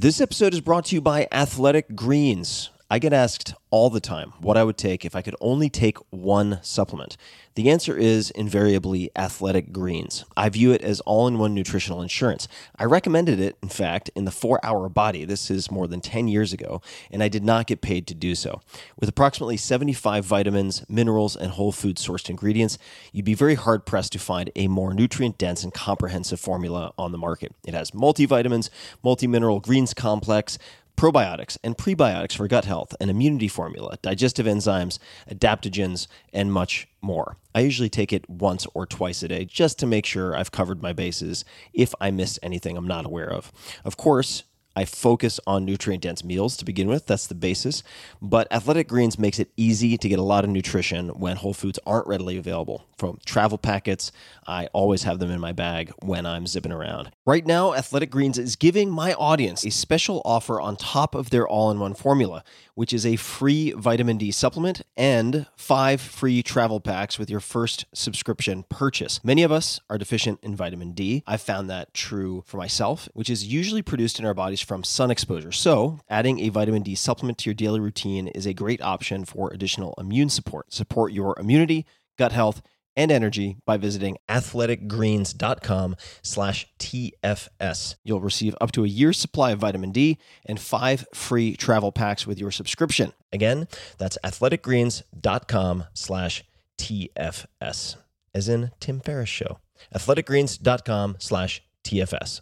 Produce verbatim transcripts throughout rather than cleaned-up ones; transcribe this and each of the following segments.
This episode is brought to you by Athletic Greens. I get asked all the time what I would take if I could only take one supplement. The answer is invariably Athletic Greens. I view it as all-in-one nutritional insurance. I recommended it, in fact, in the four hour Body. This is more than ten years ago, and I did not get paid to do so. With approximately seventy-five vitamins, minerals, and whole food sourced ingredients, you'd be very hard-pressed to find a more nutrient-dense and comprehensive formula on the market. It has multivitamins, multi-mineral greens complex, probiotics and prebiotics for gut health, an immunity formula, digestive enzymes, adaptogens, and much more. I usually take it once or twice a day just to make sure I've covered my bases if I missed anything I'm not aware of. Of course, I focus on nutrient-dense meals to begin with. That's the basis. But Athletic Greens makes it easy to get a lot of nutrition when whole foods aren't readily available. From travel packets, I always have them in my bag when I'm zipping around. Right now, Athletic Greens is giving my audience a special offer on top of their all-in-one formula, which is a free vitamin D supplement and five free travel packs with your first subscription purchase. Many of us are deficient in vitamin D. I've found that true for myself, which is usually produced in our bodies from sun exposure. So adding a vitamin D supplement to your daily routine is a great option for additional immune support. Support your immunity, gut health, and energy by visiting athleticgreens.com slash TFS. You'll receive up to a year's supply of vitamin D and five free travel packs with your subscription. Again, that's athleticgreens.com slash TFS, as in Tim Ferriss Show. athleticgreens.com slash TFS.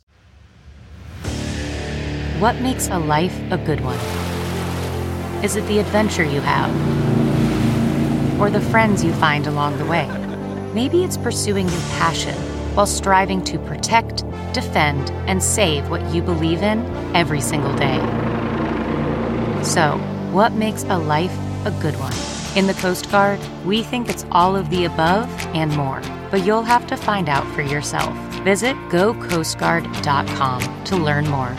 What makes a life a good one? Is it the adventure you have? Or the friends you find along the way? Maybe it's pursuing your passion while striving to protect, defend, and save what you believe in every single day. So, what makes a life a good one? In the Coast Guard, we think it's all of the above and more, but you'll have to find out for yourself. Visit go coast guard dot com to learn more.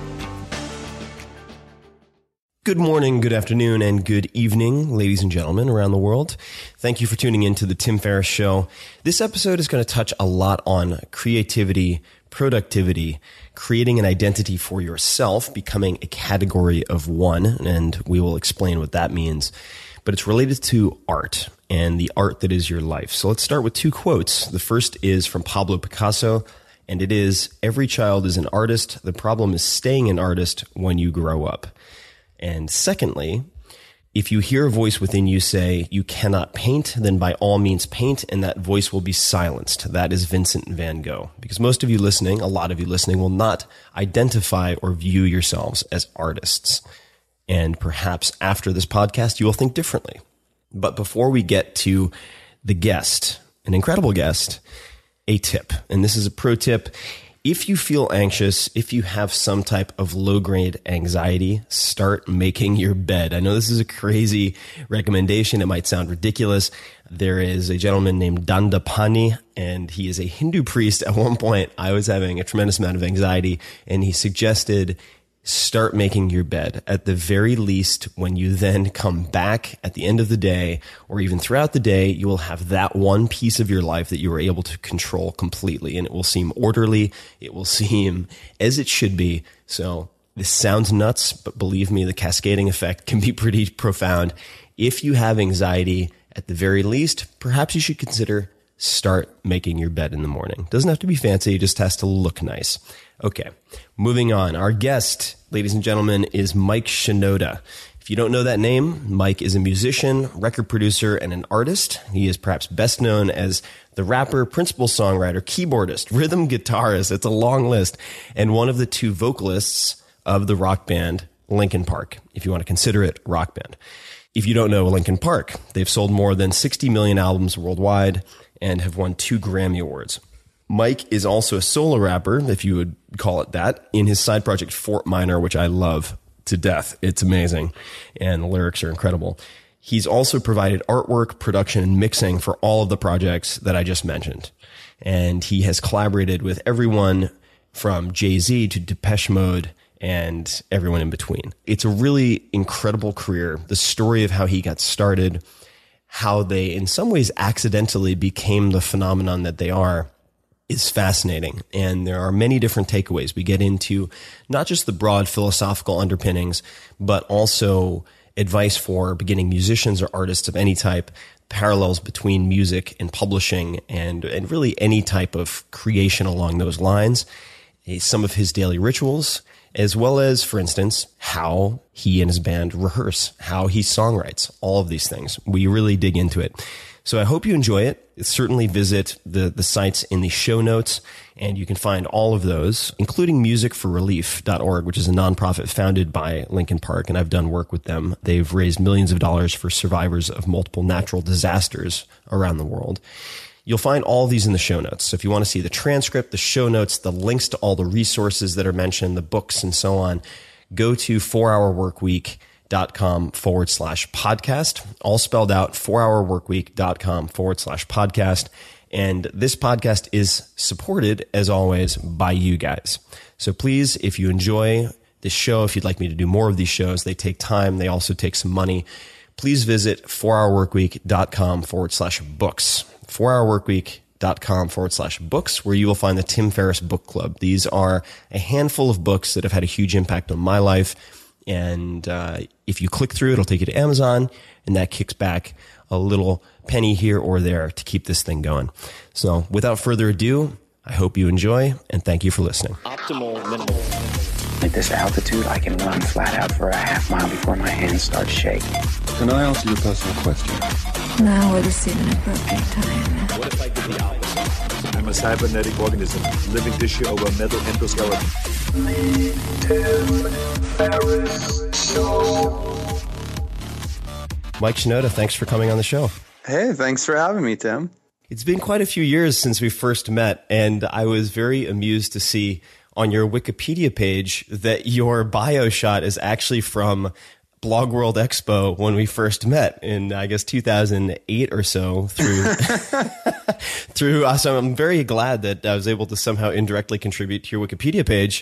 Good morning, good afternoon, and good evening, ladies and gentlemen around the world. Thank you for tuning in to the Tim Ferriss Show. This episode is going to touch a lot on creativity, productivity, creating an identity for yourself, becoming a category of one, and we will explain what that means. But it's related to art and the art that is your life. So let's start with two quotes. The first is from Pablo Picasso, and it is, "Every child is an artist. The problem is staying an artist when you grow up." And secondly, if you hear a voice within you say, "You cannot paint," then by all means paint, and that voice will be silenced. That is Vincent van Gogh. Because most of you listening, a lot of you listening, will not identify or view yourselves as artists. And perhaps after this podcast, you will think differently. But before we get to the guest, an incredible guest, a tip. And this is a pro tip. If you feel anxious, if you have some type of low-grade anxiety, start making your bed. I know this is a crazy recommendation. It might sound ridiculous. There is a gentleman named Dandapani, and he is a Hindu priest. At one point, I was having a tremendous amount of anxiety, and he suggested start making your bed. At the very least, when you then come back at the end of the day, or even throughout the day, you will have that one piece of your life that you were able to control completely, and it will seem orderly. It will seem as it should be. So this sounds nuts, but believe me, the cascading effect can be pretty profound. If you have anxiety, at the very least, perhaps you should consider start making your bed in the morning. Doesn't have to be fancy, it just has to look nice. Okay, moving on. Our guest, ladies and gentlemen, is Mike Shinoda. If you don't know that name, Mike is a musician, record producer, and an artist. He is perhaps best known as the rapper, principal songwriter, keyboardist, rhythm guitarist. It's a long list. And one of the two vocalists of the rock band Linkin Park, if you want to consider it a rock band. If you don't know Linkin Park, they've sold more than sixty million albums worldwide and have won two Grammy Awards. Mike is also a solo rapper, if you would call it that, in his side project Fort Minor, which I love to death. It's amazing, and the lyrics are incredible. He's also provided artwork, production, and mixing for all of the projects that I just mentioned. And he has collaborated with everyone from Jay-Z to Depeche Mode and everyone in between. It's a really incredible career. The story of how he got started, how they in some ways accidentally became the phenomenon that they are, is fascinating. And there are many different takeaways. We get into not just the broad philosophical underpinnings, but also advice for beginning musicians or artists of any type, parallels between music and publishing, and, and really any type of creation along those lines, some of his daily rituals, as well as, for instance, how he and his band rehearse, how he songwrites, all of these things. We really dig into it. So I hope you enjoy it. Certainly visit the, the sites in the show notes, and you can find all of those, including music for relief dot org, which is a nonprofit founded by Linkin Park, and I've done work with them. They've raised millions of dollars for survivors of multiple natural disasters around the world. You'll find all of these in the show notes. So if you want to see the transcript, the show notes, the links to all the resources that are mentioned, the books and so on, go to four hour work week dot com forward slash podcast, all spelled out, four hour work week dot com forward slash podcast. And this podcast is supported, as always, by you guys. So please, if you enjoy this show, if you'd like me to do more of these shows, they take time. They also take some money. Please visit four hour work week dot com forward slash books, four hour work week dot com forward slash books, where you will find the Tim Ferriss Book Club. These are a handful of books that have had a huge impact on my life. And uh, if you click through, it'll take you to Amazon, and that kicks back a little penny here or there to keep this thing going. So without further ado, I hope you enjoy, and thank you for listening. Optimal minimal. At this altitude, I can run flat out for a half mile before my hands start shaking. Can I ask you a personal question? Now would seem an appropriate time. What if I did the opposite? I'm a cybernetic organism, living tissue over a metal endoskeleton. Mike Shinoda, thanks for coming on the show. Hey, thanks for having me, Tim. It's been quite a few years since we first met, and I was very amused to see on your Wikipedia page that your bio shot is actually from Blog World Expo when we first met in, I guess, two thousand eight or so through, through us. So I'm very glad that I was able to somehow indirectly contribute to your Wikipedia page.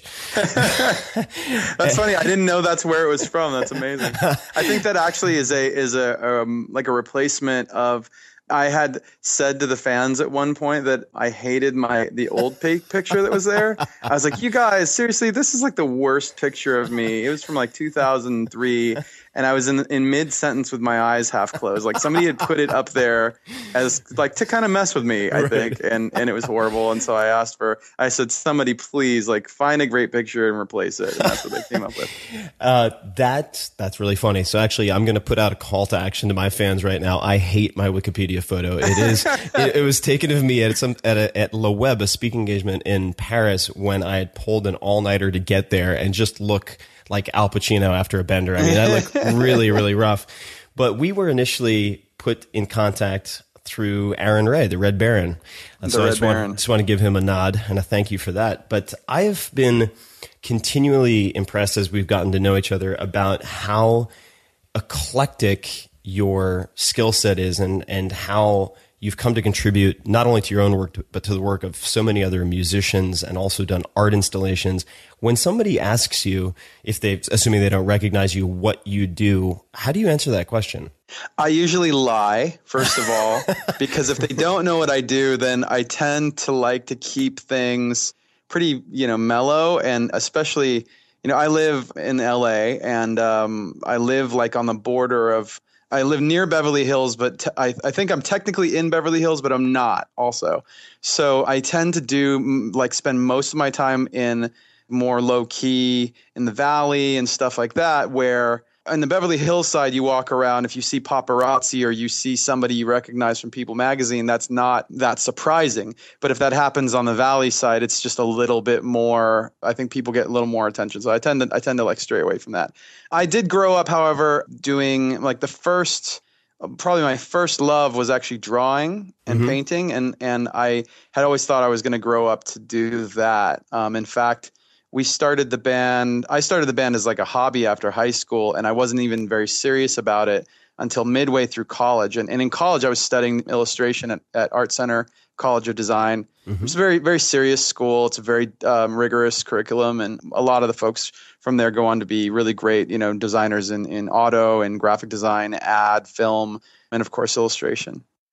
That's funny. I didn't know that's where it was from. That's amazing. I think that actually is a, is a, um, like a replacement of, I had said to the fans at one point that I hated my the old picture that was there. I was like, you guys, seriously, this is like the worst picture of me. It was from like two thousand three, and I was in in mid sentence with my eyes half closed. Like somebody had put it up there as like to kind of mess with me, I think, and and it was horrible. And so I asked for, I said, somebody please like find a great picture and replace it. And that's what they came up with. Uh, that that's really funny. So actually, I'm going to put out a call to action to my fans right now. I hate my Wikipedia photo. It is. it, it was taken of me at some at a, at Le Web, a speaking engagement in Paris, when I had pulled an all nighter to get there and just look like Al Pacino after a bender. I mean, I look really, really rough. But we were initially put in contact through Aaron Ray, the Red Baron. And so the I Red just Baron. want, just want to give him a nod and a thank you for that. But I've been continually impressed as we've gotten to know each other about how eclectic your skill set is, and, and how you've come to contribute not only to your own work, but to the work of so many other musicians, and also done art installations. When somebody asks you, if they, assuming they don't recognize you, what you do, how do you answer that question? I usually lie, first of all, because if they don't know what I do, then I tend to like to keep things pretty, you know, mellow, and especially, you know, I live in L A, and um, I live like on the border of, I live near Beverly Hills, but t- I, I think I'm technically in Beverly Hills, but I'm not also. So I tend to do like spend most of my time in more low key in the valley and stuff like that, where in the Beverly Hills side, you walk around, if you see paparazzi or you see somebody you recognize from People magazine, that's not that surprising. But if that happens on the valley side, it's just a little bit more, I think people get a little more attention. So I tend to, I tend to like stray away from that. I did grow up, however, doing like the first, probably my first love was actually drawing and mm-hmm. painting. And, and I had always thought I was going to grow up to do that. Um, in fact, we started the band. I started the band as like a hobby after high school, and I wasn't even very serious about it until midway through college. And, and in college, I was studying illustration at, at Art Center College of Design. Mm-hmm. It's a very, very serious school. It's a very um, rigorous curriculum, and a lot of the folks from there go on to be really great, you know, designers in, in auto and graphic design, ad, film, and of course, illustration.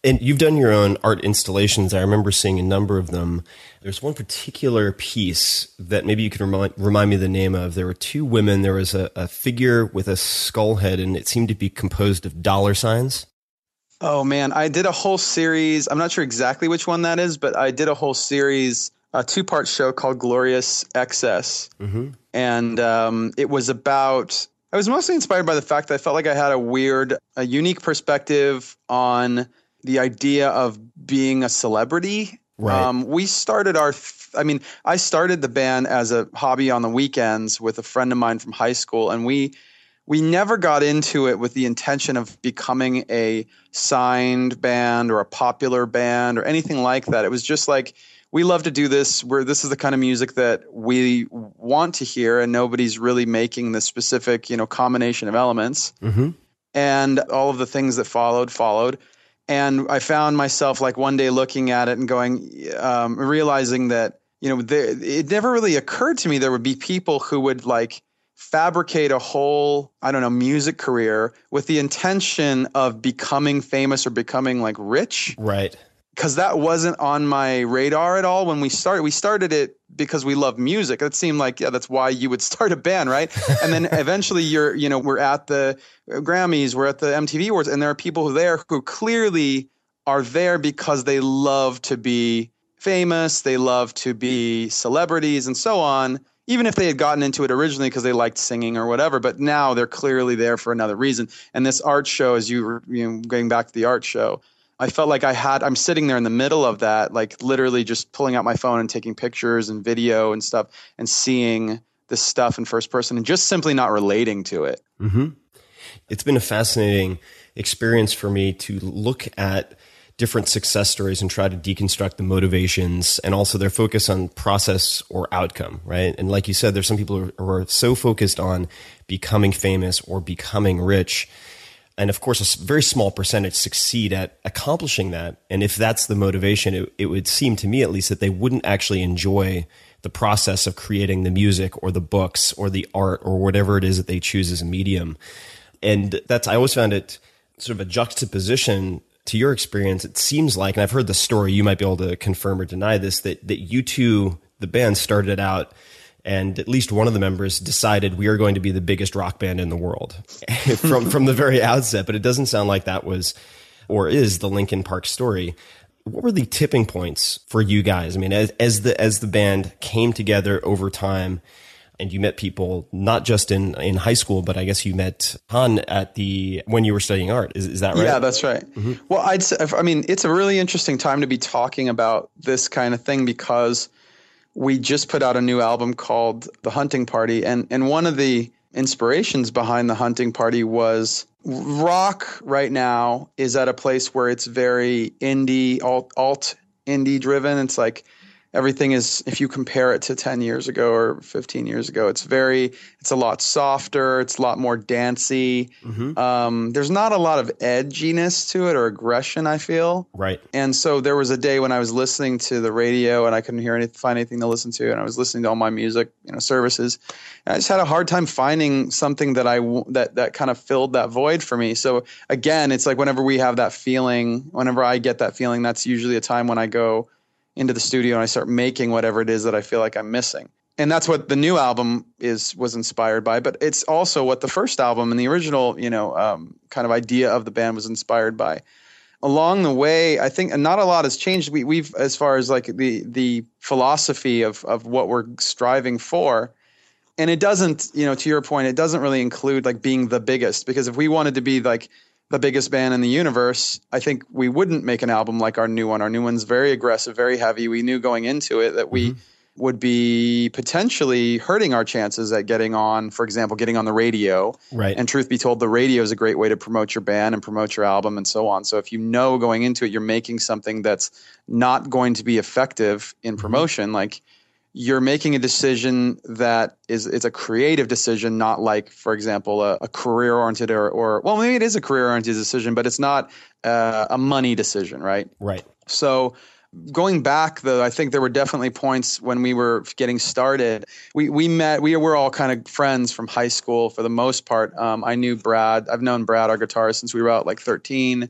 And you've done your own art installations. I remember seeing a number of them. There's one particular piece that maybe you could remind, remind me the name of. There were two women. There was a, a figure with a skull head, and it seemed to be composed of dollar signs. Oh, man. I did a whole series. I'm not sure exactly which one that is, but I did a whole series, a two-part show called Glorious Excess. Mm-hmm. And um, it was about... I was mostly inspired by the fact that I felt like I had a weird, a unique perspective on the idea of being a celebrity. Right. Um, we started our, th- I mean, I started the band as a hobby on the weekends with a friend of mine from high school. And we, we never got into it with the intention of becoming a signed band or a popular band or anything like that. It was just like, we love to do this. Where this is the kind of music that we want to hear, and nobody's really making the specific, you know, combination of elements. Mm-hmm. And all of the things that followed, followed. And I found myself like one day looking at it and going, um, realizing that, you know, there, it never really occurred to me there would be people who would like fabricate a whole, I don't know, music career with the intention of becoming famous or becoming like rich. Right. Because that wasn't on my radar at all when we started. We started it because we love music. It seemed like, yeah, that's why you would start a band, right? And then eventually you're, you know, we're at the Grammys, we're at the M T V Awards, and there are people who are there who clearly are there because they love to be famous, they love to be celebrities and so on, even if they had gotten into it originally because they liked singing or whatever, but now they're clearly there for another reason. And this art show, as you were, you know, going back to the art show, I felt like I had, I'm sitting there in the middle of that, like literally just pulling out my phone and taking pictures and video and stuff and seeing this stuff in first person and just simply not relating to it. Mm-hmm. It's been a fascinating experience for me to look at different success stories and try to deconstruct the motivations and also their focus on process or outcome, right? And like you said, there's some people who are so focused on becoming famous or becoming rich. And of course, a very small percentage succeed at accomplishing that. And if that's the motivation, it, it would seem to me at least that they wouldn't actually enjoy the process of creating the music or the books or the art or whatever it is that they choose as a medium. And that's, I always found it sort of a juxtaposition to your experience. It seems like, and I've heard the story, you might be able to confirm or deny this, that, that you two, the band, started out and at least one of the members decided we are going to be the biggest rock band in the world from, from the very outset. But it doesn't sound like that was or is the Linkin Park story. What were the tipping points for you guys? I mean, as, as the as the band came together over time and you met people not just in, in high school, but I guess you met Han at the when you were studying art. Is, is that right? Yeah, that's right. Mm-hmm. Well, I'd say, I mean, it's a really interesting time to be talking about this kind of thing because we just put out a new album called The Hunting Party. And, and one of the inspirations behind The Hunting Party was rock right now is at a place where it's very indie, alt, alt indie driven. It's like everything is, if you compare it to ten years ago or fifteen years ago, it's very, it's a lot softer. It's a lot more dancey. Mm-hmm. Um, there's not a lot of edginess to it or aggression, I feel. Right. And so there was a day when I was listening to the radio and I couldn't hear anything, find anything to listen to. And I was listening to all my music, you know, services. And I just had a hard time finding something that I, that, that kind of filled that void for me. So again, it's like whenever we have that feeling, whenever I get that feeling, that's usually a time when I go into the studio and I start making whatever it is that I feel like I'm missing. And that's what the new album is, was inspired by, but it's also what the first album and the original, you know, um, kind of idea of the band was inspired by. Along the way, I think not a lot has changed. We, we've, as far as like the, the philosophy of, of what we're striving for. And it doesn't, you know, to your point, it doesn't really include like being the biggest, because if we wanted to be like the biggest band in the universe, I think we wouldn't make an album like our new one. Our new one's very aggressive, very heavy. We knew going into it that we mm-hmm. would be potentially hurting our chances at getting on, for example, getting on the radio. Right. And truth be told, the radio is a great way to promote your band and promote your album and so on. So if you know going into it, you're making something that's not going to be effective in promotion, mm-hmm. like you're making a decision that is it's a creative decision, not like, for example, a, a career-oriented or, or, well, maybe it is a career-oriented decision, but it's not uh, a money decision, right? Right. So going back, though, I think there were definitely points when we were getting started. We we met, we were all kind of friends from high school for the most part. Um, I knew Brad. I've known Brad, our guitarist, since we were out like thirteen.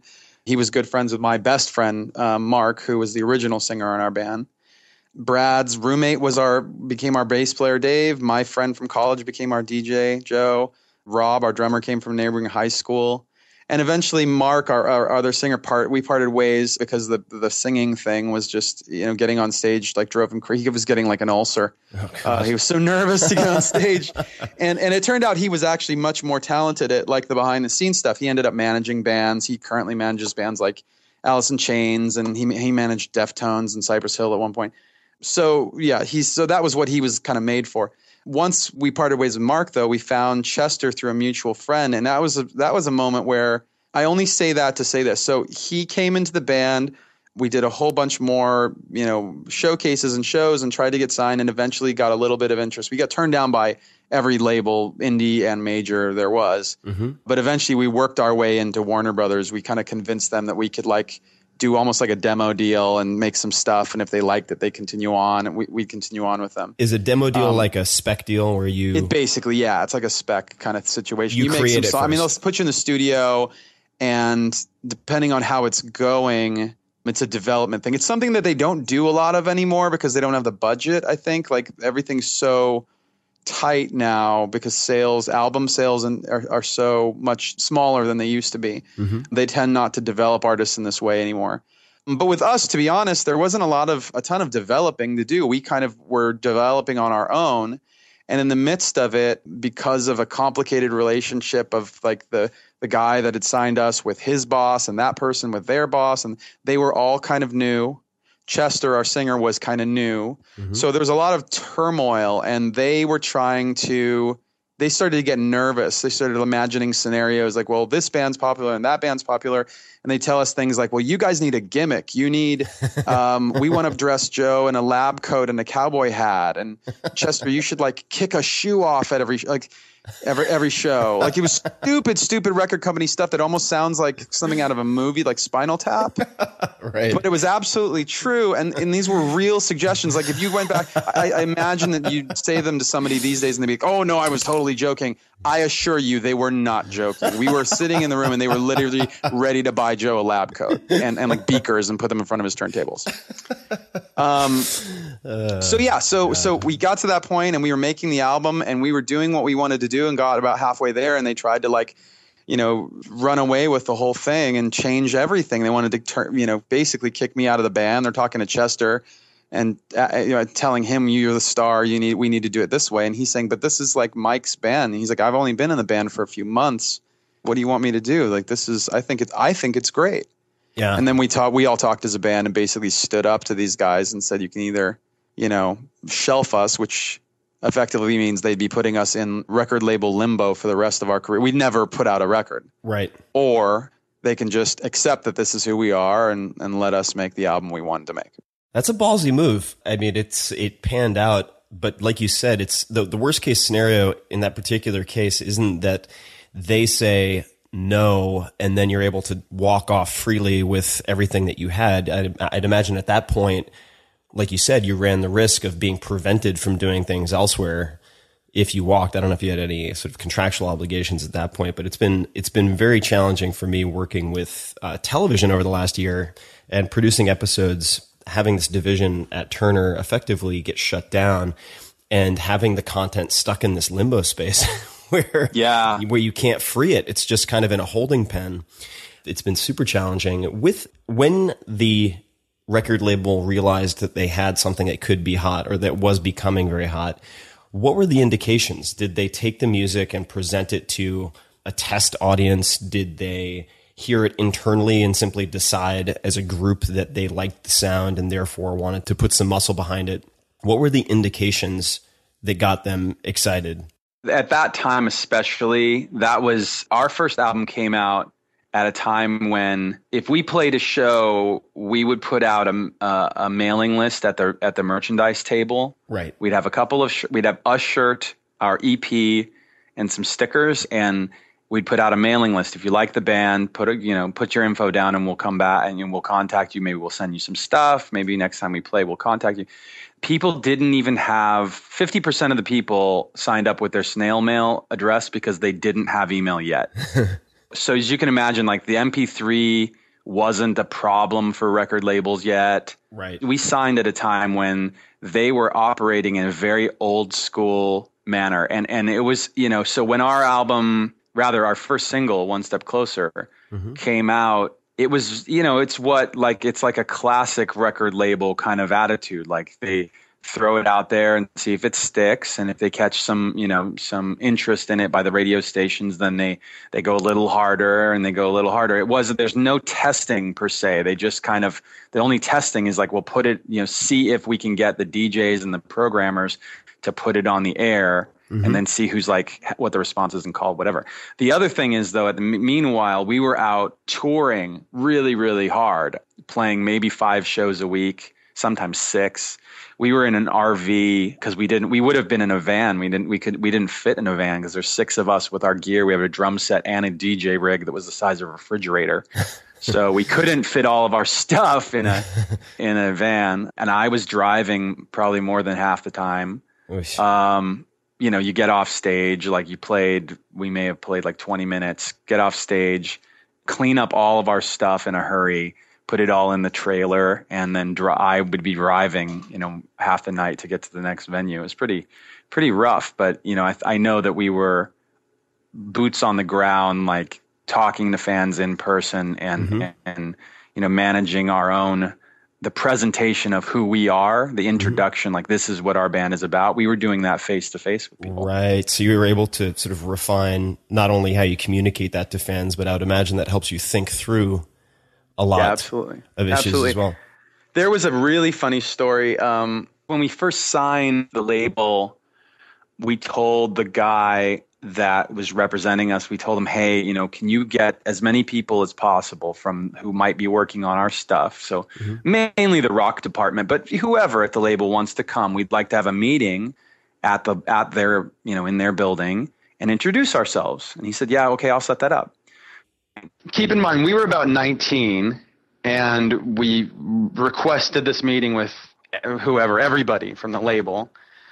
He was good friends with my best friend, uh, Mark, who was the original singer in our band. Brad's roommate was our became our bass player, Dave. My friend from college became our D J, Joe. Rob, our drummer, came from neighboring high school. And eventually Mark, our, our other singer, part we parted ways because the the singing thing was just, you know, getting on stage like drove him crazy. He was getting like an ulcer. Oh, uh, he was so nervous to get on stage. And and it turned out he was actually much more talented at like the behind the scenes stuff. He ended up managing bands. He currently manages bands like Alice in Chains, and he he managed Deftones and Cypress Hill at one point. So yeah, he's so that was what he was kind of made for. Once we parted ways with Mark, though, we found Chester through a mutual friend, and that was a, that was a moment where I only say that to say this. So he came into the band. We did a whole bunch more, you know, showcases and shows, and tried to get signed, and eventually got a little bit of interest. We got turned down by every label, indie and major, there was. Mm-hmm. But eventually, we worked our way into Warner Brothers. We kind of convinced them that we could like do almost like a demo deal and make some stuff. And if they liked it, they continue on, and we, we continue on with them. Is a demo deal um, like a spec deal where you... It basically, yeah, it's like a spec kind of situation. You, you create make some it song, I mean, they'll put you in the studio, and depending on how it's going, it's a development thing. It's something that they don't do a lot of anymore because they don't have the budget, I think. Like everything's so tight now because sales, album sales and are, are so much smaller than they used to be. Mm-hmm. They tend not to develop artists in this way anymore. But with us, to be honest, there wasn't a lot of a ton of developing to do. We kind of were developing on our own. And in the midst of it, because of a complicated relationship of like the the guy that had signed us with his boss and that person with their boss, and they were all kind of new. Chester, our singer, was kind of new. Mm-hmm. So there was a lot of turmoil, and they were trying to, they started to get nervous. They started imagining scenarios like, well, this band's popular and that band's popular. And they tell us things like, well, you guys need a gimmick. You need, um, we want to dress Joe in a lab coat and a cowboy hat. And Chester, you should like kick a shoe off at every, like, Every every show. Like it was stupid, stupid record company stuff that almost sounds like something out of a movie like Spinal Tap. Right. But it was absolutely true. And and these were real suggestions. Like if you went back, I, I imagine that you'd say them to somebody these days and they'd be like, oh no, I was totally joking. I assure you they were not joking. We were sitting in the room and they were literally ready to buy Joe a lab coat and, and like beakers and put them in front of his turntables. Um uh, so yeah, so yeah. so we got to that point and we were making the album and we were doing what we wanted to do and got about halfway there, and they tried to like, you know, run away with the whole thing and change everything. They wanted to turn, you know, basically kick me out of the band. They're talking to Chester and uh, you know, telling him, you're the star, you need, we need to do it this way. And he's saying, but this is like Mike's band. And he's like, I've only been in the band for a few months. What do you want me to do? Like, this is, I think it's, I think it's great. Yeah. And then we talked, we all talked as a band and basically stood up to these guys and said, you can either, you know, shelf us, which effectively means they'd be putting us in record label limbo for the rest of our career. We'd never put out a record. Right. Or they can just accept that this is who we are and, and let us make the album we wanted to make. That's a ballsy move. I mean, it's it panned out, but like you said, it's the, the worst case scenario in that particular case isn't that they say no and then you're able to walk off freely with everything that you had. I'd, I'd imagine at that point, like you said, you ran the risk of being prevented from doing things elsewhere if you walked. I don't know if you had any sort of contractual obligations at that point, but it's been it's been very challenging for me working with uh, television over the last year and producing episodes, having this division at Turner effectively get shut down and having the content stuck in this limbo space where, yeah. where you can't free it. It's just kind of in a holding pen. It's been super challenging. With when the record label realized that they had something that could be hot or that was becoming very hot, what were the indications? Did they take the music and present it to a test audience? Did they hear it internally and simply decide as a group that they liked the sound and therefore wanted to put some muscle behind it? What were the indications that got them excited? At that time especially, that was our first album came out at a time when if we played a show, we would put out a, a, a mailing list at the at the merchandise table. Right. We'd have a couple of sh- we'd have a shirt, our E P, and some stickers, and we'd put out a mailing list. If you like the band, put a, you know put your info down, and we'll come back and we'll contact you. Maybe we'll send you some stuff. Maybe next time we play, we'll contact you. People didn't even have fifty percent of the people signed up with their snail mail address because they didn't have email yet. So as you can imagine, like the M P three wasn't a problem for record labels yet. Right. We signed at a time when they were operating in a very old school manner. And, and it was, you know, so when our album, rather our first single, One Step Closer, mm-hmm. came out, it was, you know, it's what, like, it's like a classic record label kind of attitude. Like they throw it out there and see if it sticks. And if they catch some, you know, some interest in it by the radio stations, then they, they go a little harder and they go a little harder. It wasn't, there's no testing per se. They just kind of, the only testing is like, we'll put it, you know, see if we can get the D Js and the programmers to put it on the air. Mm-hmm. And then see who's like, what the response is and call, whatever. The other thing is, though, at the meanwhile, we were out touring really, really hard, playing maybe five shows a week, sometimes six. We were in an R V because we didn't, we would have been in a van. We didn't, we could, we didn't fit in a van because there's six of us with our gear. We have a drum set and a D J rig that was the size of a refrigerator. So we couldn't fit all of our stuff in a, in a van. And I was driving probably more than half the time. Um, you know, you get off stage, like you played, we may have played like twenty minutes, get off stage, clean up all of our stuff in a hurry, put it all in the trailer, and then dri- I would be driving, you know, half the night to get to the next venue. It was pretty, pretty rough, but, you know, I, I know that we were boots on the ground, like talking to fans in person and, mm-hmm. and, and, you know, managing our own, the presentation of who we are, the introduction, mm-hmm. like this is what our band is about. We were doing that face to face with people. Right. So you were able to sort of refine not only how you communicate that to fans, but I would imagine that helps you think through a lot yeah, absolutely. of issues absolutely. as well. There was a really funny story. Um, when we first signed the label, we told the guy that was representing us, we told him, hey, you know, can you get as many people as possible from who might be working on our stuff? So mm-hmm. mainly the rock department, but whoever at the label wants to come, we'd like to have a meeting at the, at their, you know, in their building and introduce ourselves. And he said, yeah, okay, I'll set that up. Keep in mind, we were about nineteen and we requested this meeting with whoever, everybody from the label.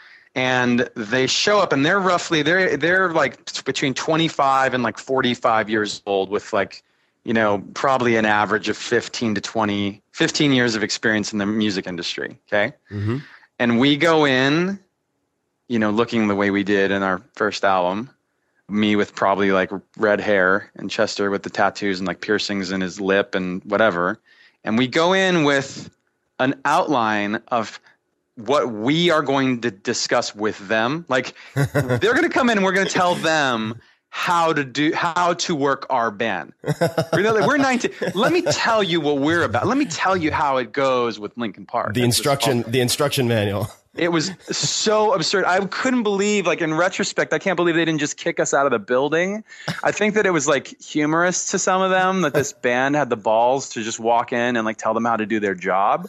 And they show up and they're roughly, they're, they're like between twenty-five and like forty-five years old with like, you know, probably an average of fifteen to twenty, fifteen years of experience in the music industry. Okay. Mm-hmm. And we go in, you know, looking the way we did in our first album, me with probably like red hair and Chester with the tattoos and like piercings in his lip and whatever. And we go in with an outline of what we are going to discuss with them. Like they're going to come in and we're going to tell them how to do, how to work our band. We're, we're nineteen. Let me tell you what we're about. Let me tell you how it goes with Linkin Park. The That's instruction, the instruction manual. It was so absurd. I couldn't believe, like in retrospect, I can't believe they didn't just kick us out of the building. I think that it was like humorous to some of them that this band had the balls to just walk in and like tell them how to do their job.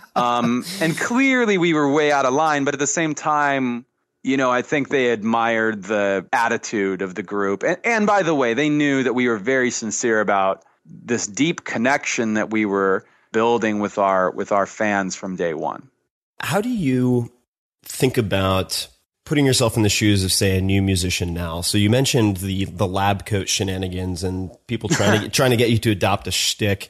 Um, and clearly we were way out of line, but at the same time, you know, I think they admired the attitude of the group. And, and by the way, they knew that we were very sincere about this deep connection that we were building with our, with our fans from day one. How do you think about putting yourself in the shoes of, say, a new musician now? So you mentioned the the lab coat shenanigans and people trying to trying to get you to adopt a shtick.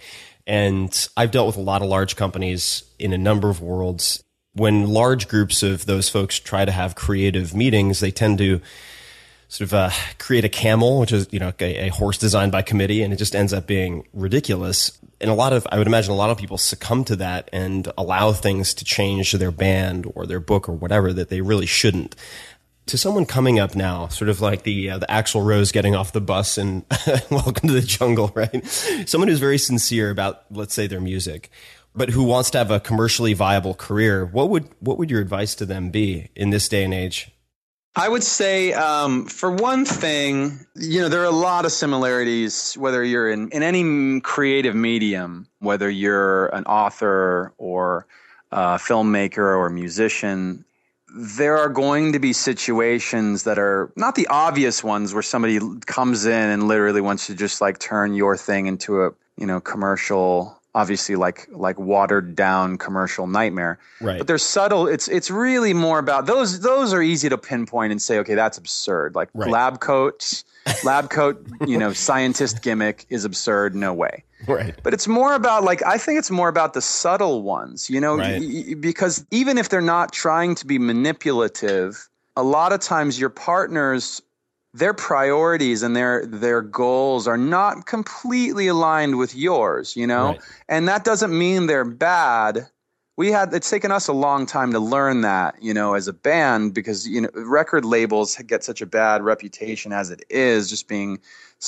And I've dealt with a lot of large companies in a number of worlds. When large groups of those folks try to have creative meetings, they tend to sort of uh, create a camel, which is, you know, a, a horse designed by committee, and it just ends up being ridiculous. And a lot of, I would imagine a lot of people succumb to that and allow things to change their band or their book or whatever that they really shouldn't. To someone coming up now, sort of like the uh, the Axl Rose getting off the bus and Welcome to the Jungle, right? Someone who's very sincere about, let's say, their music, but who wants to have a commercially viable career, what would what would your advice to them be in this day and age? I would say, um, for one thing, you know, there are a lot of similarities, whether you're in, in any creative medium, whether you're an author or a filmmaker or a musician. There are going to be situations that are not the obvious ones where somebody comes in and literally wants to just like turn your thing into a, you know, commercial obviously like like watered down commercial nightmare. Right. But they're subtle. It's it's really more about those those are easy to pinpoint and say, okay, that's absurd. Like right. lab coats, lab coat, you know, scientist gimmick is absurd. No way. Right. But it's more about like I think it's more about the subtle ones, you know, right. y- y- because even if they're not trying to be manipulative, a lot of times your partners, their priorities and their their goals are not completely aligned with yours, you know? Right. And that doesn't mean they're bad. We had it's taken us a long time to learn that, you know, as a band, because, you know, record labels get such a bad reputation as it is, just being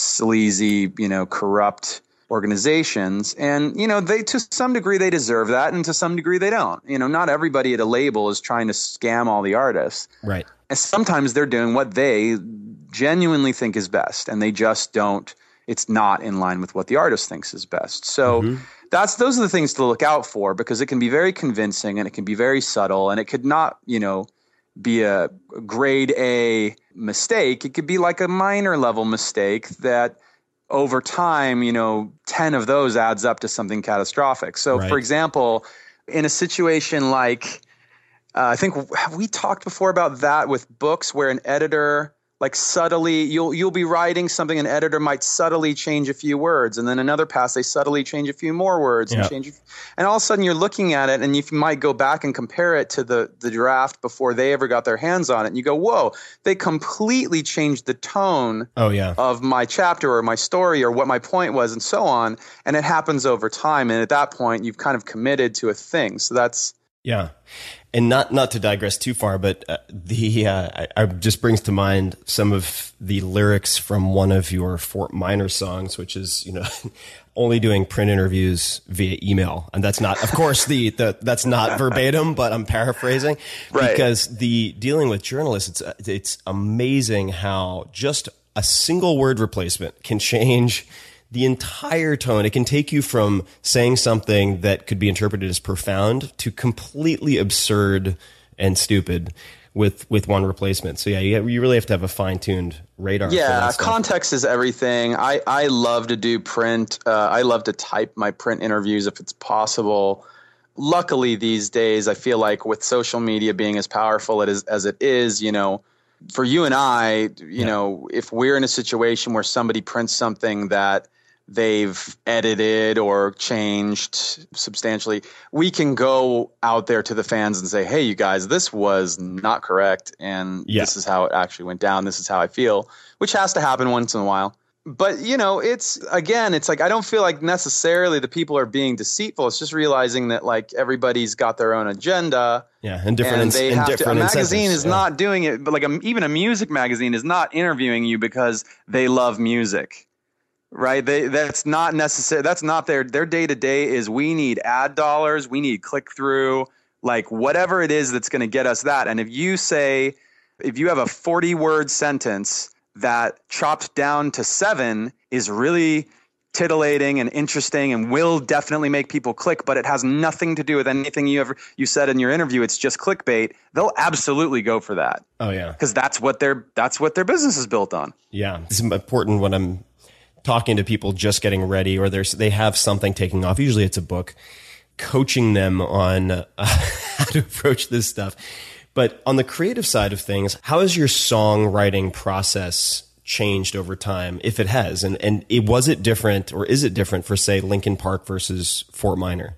sleazy, you know, corrupt organizations. And, you know, they to some degree they deserve that, and to some degree they don't. You know, not everybody at a label is trying to scam all the artists. Right. And sometimes they're doing what they genuinely think is best, and they just don't, it's not in line with what the artist thinks is best. So mm-hmm. that's, those are the things to look out for, because it can be very convincing and it can be very subtle, and it could not, you know, be a grade A mistake. It could be like a minor level mistake that over time, you know, ten of those adds up to something catastrophic. So right. for example, in a situation like, Uh, I think have we talked before about that with books, where an editor like subtly you'll you'll be writing something, an editor might subtly change a few words, and then another pass they subtly change a few more words yeah. and change, and all of a sudden you're looking at it and you might go back and compare it to the the draft before they ever got their hands on it, and you go, whoa, they completely changed the tone oh, yeah. of my chapter or my story or what my point was, and so on. And it happens over time, and at that point you've kind of committed to a thing. So that's yeah. And not not to digress too far, but uh, the uh, I, I just brings to mind some of the lyrics from one of your Fort Minor songs, which is, you know, only doing print interviews via email, and that's not, of course, the, the that's not verbatim, but I'm paraphrasing, right. because the dealing with journalists, it's it's amazing how just a single word replacement can change the entire tone. It can take you from saying something that could be interpreted as profound to completely absurd and stupid with with one replacement. So yeah, you, you really have to have a fine-tuned radar. Yeah, context is everything. I, I love to do print. Uh, I love to type my print interviews if it's possible. Luckily these days, I feel like with social media being as powerful it is, as it is, you know, for you and I, you yeah. know, if we're in a situation where somebody prints something that they've edited or changed substantially, we can go out there to the fans and say, hey, you guys, this was not correct, and yeah. this is how it actually went down. This is how I feel, which has to happen once in a while. But, you know, it's, again, it's like, I don't feel like necessarily the people are being deceitful. It's just realizing that, like, everybody's got their own agenda. Yeah, and different and they and have different to, a magazine is yeah. not doing it, but like a, even a music magazine is not interviewing you because they love music. Right. They, that's not necessary. That's not their, their day to day is we need ad dollars. We need click through, like whatever it is that's going to get us that. And if you say, if you have a forty word sentence that chopped down to seven is really titillating and interesting and will definitely make people click, but it has nothing to do with anything you ever, you said in your interview, it's just clickbait, they'll absolutely go for that. Oh yeah. Because that's what their, that's what their business is built on. Yeah. It's important when I'm talking to people just getting ready, or there's they have something taking off. Usually it's a book, coaching them on uh, how to approach this stuff. But on the creative side of things, how has your songwriting process changed over time, if it has? And and it, was it different, or is it different for, say, Linkin Park versus Fort Minor?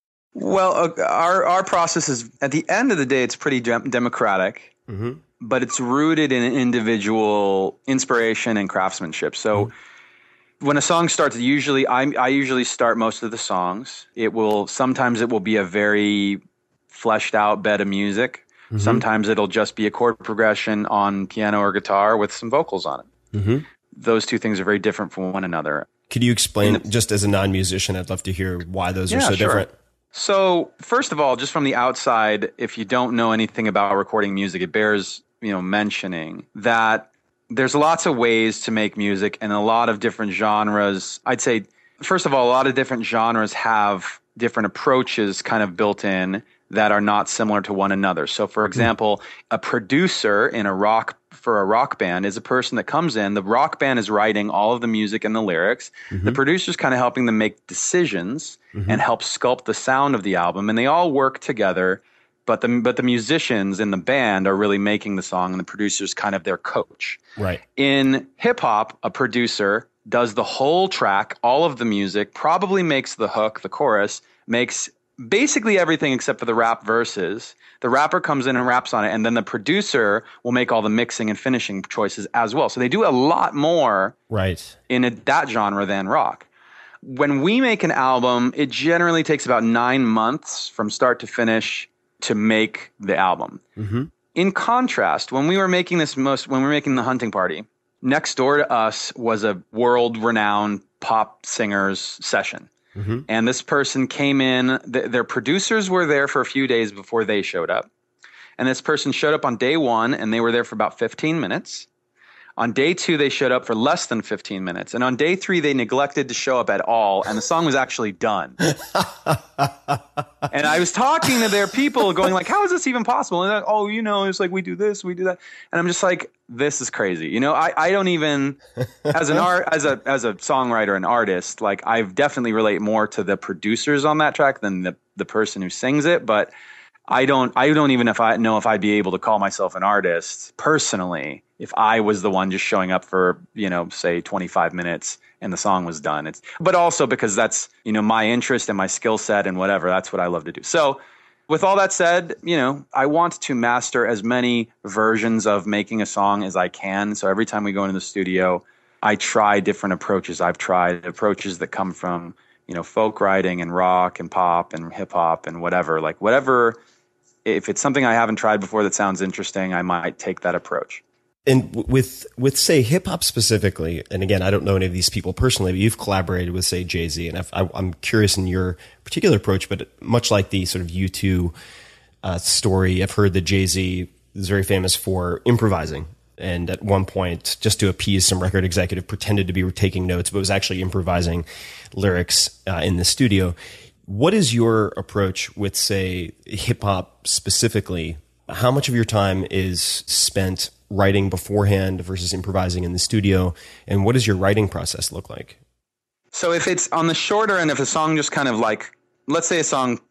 Well, uh, our our process is, at the end of the day, it's pretty dem- democratic, mm-hmm. but it's rooted in individual inspiration and craftsmanship. So. Mm-hmm. When a song starts, usually I, I usually start most of the songs. It will sometimes it will be a very fleshed out bed of music. Mm-hmm. Sometimes it'll just be a chord progression on piano or guitar with some vocals on it. Mm-hmm. Those two things are very different from one another. Could you explain, the, just as a non-musician, I'd love to hear why those yeah, are so sure. different. So first of all, just from the outside, if you don't know anything about recording music, it bears, you know, mentioning that there's lots of ways to make music, and a lot of different genres. I'd say, first of all, a lot of different genres have different approaches kind of built in that are not similar to one another. So for example, a producer in a rock for a rock band is a person that comes in, the rock band is writing all of the music and the lyrics. Mm-hmm. The producer's kind of helping them make decisions mm-hmm. and help sculpt the sound of the album. And they all work together, but the but the musicians in the band are really making the song, and the producer's kind of their coach. Right. In hip hop, a producer does the whole track, all of the music, probably makes the hook, the chorus, makes basically everything except for the rap verses. The rapper comes in and raps on it, and then the producer will make all the mixing and finishing choices as well. So they do a lot more right. in a, that genre than rock. When we make an album, it generally takes about nine months from start to finish to make the album. Mm-hmm. In contrast, when we were making this most, when we were making The Hunting Party, next door to us was a world-renowned pop singer's session. Mm-hmm. And this person came in, th- their producers were there for a few days before they showed up. And this person showed up on day one, and they were there for about fifteen minutes. On day two, they showed up for less than fifteen minutes. And on day three, they neglected to show up at all, and the song was actually done. And I was talking to their people going like, how is this even possible? And they're like, oh, you know, it's like we do this, we do that. And I'm just like, this is crazy. You know, I, I don't even, as an art, as a as a songwriter and artist, like I definitely relate more to the producers on that track than the, the person who sings it. But I don't I don't even if I know if I'd be able to call myself an artist personally if I was the one just showing up for, you know, say twenty-five minutes and the song was done. It's but also because that's, you know, my interest and my skill set and whatever. That's what I love to do. So with all that said, you know, I want to master as many versions of making a song as I can. So every time we go into the studio, I try different approaches. I've tried approaches that come from, you know, folk writing and rock and pop and hip hop and whatever, like whatever. If it's something I haven't tried before that sounds interesting, I might take that approach. And with, with say, hip hop specifically, and again, I don't know any of these people personally, but you've collaborated with, say, Jay-Z, and I've, I, I'm curious in your particular approach, but much like the sort of U two uh, story, I've heard that Jay-Z is very famous for improvising. And at one point, just to appease some record executive, pretended to be taking notes, but was actually improvising lyrics uh, in the studio. What is your approach with, say, hip hop specifically? How much of your time is spent writing beforehand versus improvising in the studio? And what does your writing process look like? So if it's on the shorter end, if a song just kind of like, let's say a song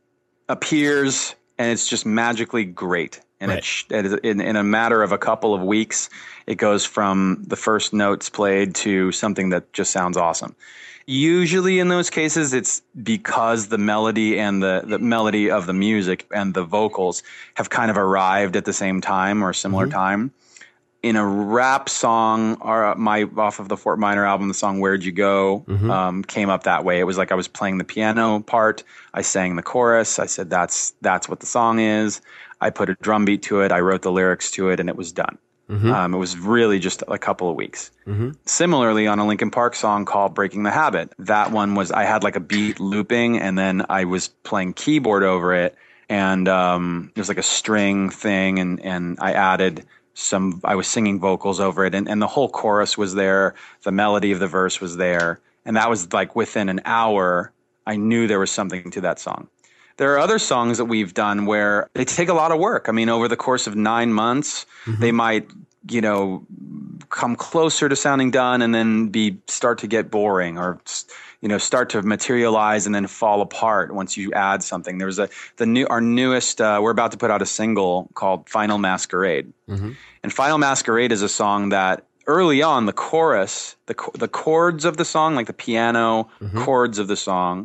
appears and it's just magically great. And right. it, in, in a matter of a couple of weeks, it goes from the first notes played to something that just sounds awesome. Usually in those cases, it's because the melody and the, the melody of the music and the vocals have kind of arrived at the same time or similar mm-hmm. time. In a rap song, or my off of the Fort Minor album, the song "Where'd You Go" mm-hmm. um, came up that way. It was like I was playing the piano part, I sang the chorus, I said that's that's what the song is. I put a drum beat to it, I wrote the lyrics to it, and it was done. Mm-hmm. Um, it was really just a couple of weeks. Mm-hmm. Similarly, on a Linkin Park song called "Breaking the Habit," that one was I had like a beat looping, and then I was playing keyboard over it, and um, it was like a string thing, and and I added some. I was singing vocals over it, and and the whole chorus was there. The melody of the verse was there, and that was like within an hour. I knew there was something to that song. There are other songs that we've done where they take a lot of work. I mean, over the course of nine months, mm-hmm. they might, you know, come closer to sounding done and then be start to get boring or, you know, start to materialize and then fall apart once you add something. There's a the new our newest. Uh, we're about to put out a single called "Final Masquerade," mm-hmm. and "Final Masquerade" is a song that early on the chorus, the the chords of the song, like the piano mm-hmm. chords of the song,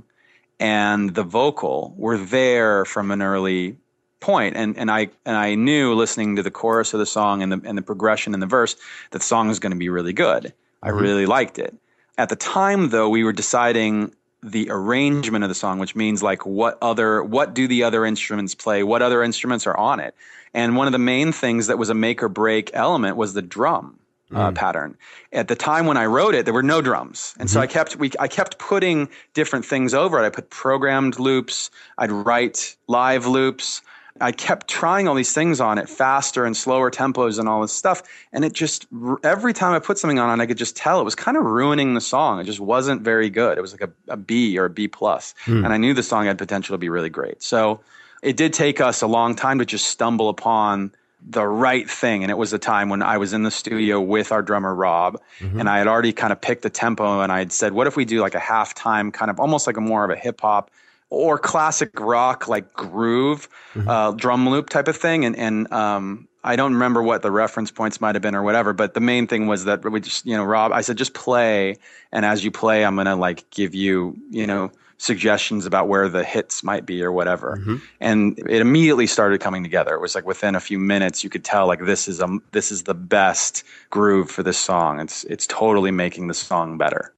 and the vocal were there from an early point. And and I and I knew listening to the chorus of the song and the and the progression in the verse that the song was going to be really good. Mm-hmm. I really liked it. At the time, though, we were deciding the arrangement of the song, which means like what other what do the other instruments play? What other instruments are on it? And one of the main things that was a make or break element was the drum. Uh, mm. pattern. At the time when I wrote it, there were no drums, and mm-hmm. so I kept we I kept putting different things over it. I put programmed loops. I'd write live loops. I kept trying all these things on it, faster and slower tempos and all this stuff. And it just every time I put something on it, I could just tell it was kind of ruining the song. It just wasn't very good. It was like a, a B or a B plus, mm. and I knew the song had potential to be really great. So it did take us a long time to just stumble upon the right thing. And it was a time when I was in the studio with our drummer, Rob, mm-hmm. and I had already kind of picked the tempo, and I had said, what if we do like a halftime kind of almost like a more of a hip hop or classic rock, like groove, mm-hmm. uh, drum loop type of thing. And, and, um, I don't remember what the reference points might've been or whatever, but the main thing was that we just, you know, Rob, I said, just play. And as you play, I'm going to like give you, you know, suggestions about where the hits might be or whatever. Mm-hmm. And it immediately started coming together. It was like within a few minutes, you could tell like, this is a, this is the best groove for this song. It's, it's totally making the song better.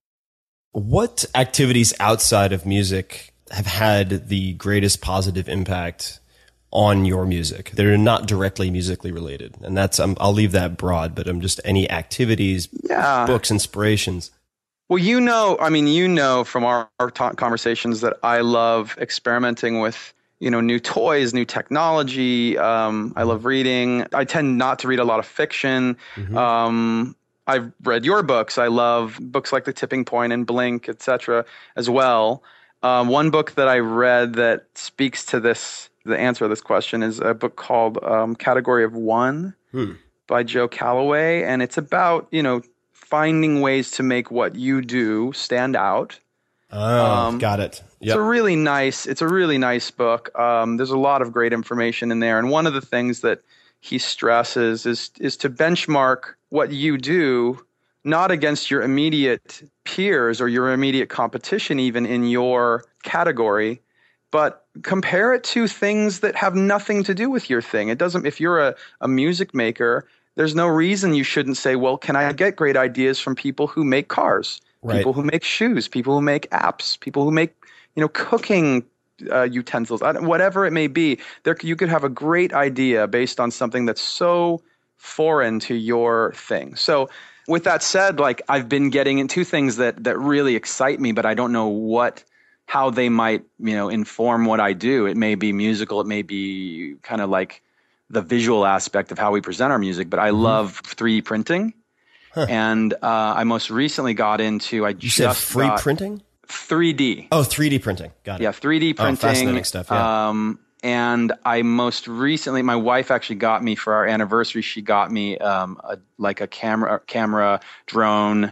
What activities outside of music have had the greatest positive impact on your music that are not directly musically related? And that's, um, I'll leave that broad, but I'm um, just any activities, yeah. books, inspirations. Well, you know, I mean, you know, from our, our ta- conversations that I love experimenting with, you know, new toys, new technology. Um, I love reading. I tend not to read a lot of fiction. Mm-hmm. Um, I've read your books. I love books like The Tipping Point and Blink, et cetera, as well. Um, one book that I read that speaks to this, the answer to this question, is a book called um, Category of One hmm. by Joe Calloway. And it's about, you know, finding ways to make what you do stand out. Oh, um, got it. Yep. It's a really nice, it's a really nice book. Um, there's a lot of great information in there. And one of the things that he stresses is, is to benchmark what you do, not against your immediate peers or your immediate competition, even in your category, but compare it to things that have nothing to do with your thing. It doesn't, if you're a, a music maker, there's no reason you shouldn't say, well, can I get great ideas from people who make cars, right. people who make shoes, people who make apps, people who make, you know, cooking uh, utensils, whatever it may be. There, you could have a great idea based on something that's so foreign to your thing. So with that said, like I've been getting into things that, that really excite me, but I don't know what, how they might, you know, inform what I do. It may be musical. It may be kind of like the visual aspect of how we present our music, but I mm-hmm. love three D printing. Huh. And uh, I most recently got into, I you just said free printing? three D. Oh, three D printing. Got it. Yeah, three D printing. Oh, fascinating stuff, yeah. Um, and I most recently, my wife actually got me for our anniversary, she got me um, a, like a camera, camera, drone,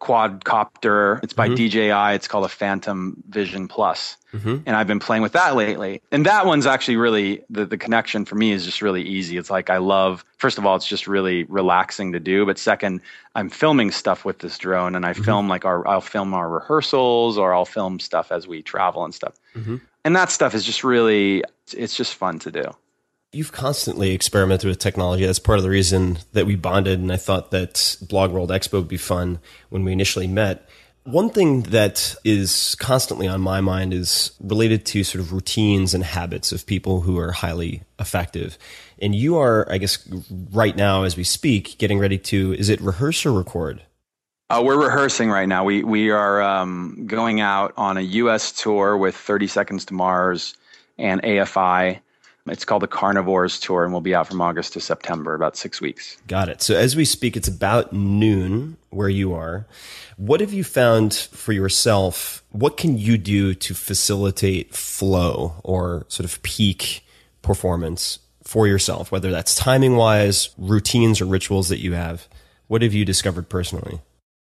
quadcopter. It's by mm-hmm. D J I. It's called a Phantom Vision Plus. Mm-hmm. And I've been playing with that lately. And that one's actually really, the, the connection for me is just really easy. It's like I love, first of all, it's just really relaxing to do. But second, I'm filming stuff with this drone, and I mm-hmm. film like our, I'll film our rehearsals, or I'll film stuff as we travel and stuff. Mm-hmm. And that stuff is just really, it's just fun to do. You've constantly experimented with technology. That's part of the reason that we bonded, and I thought that Blog World Expo would be fun when we initially met. One thing that is constantly on my mind is related to sort of routines and habits of people who are highly effective. And you are, I guess, right now as we speak, getting ready to, is it rehearse or record? Uh, we're rehearsing right now. We we are um, going out on a U S tour with thirty Seconds to Mars and A F I. It's called the Carnivores Tour, and we'll be out from August to September, about six weeks. Got it. So as we speak, it's about noon where you are. What have you found for yourself? What can you do to facilitate flow or sort of peak performance for yourself, whether that's timing-wise, routines or rituals that you have? What have you discovered personally?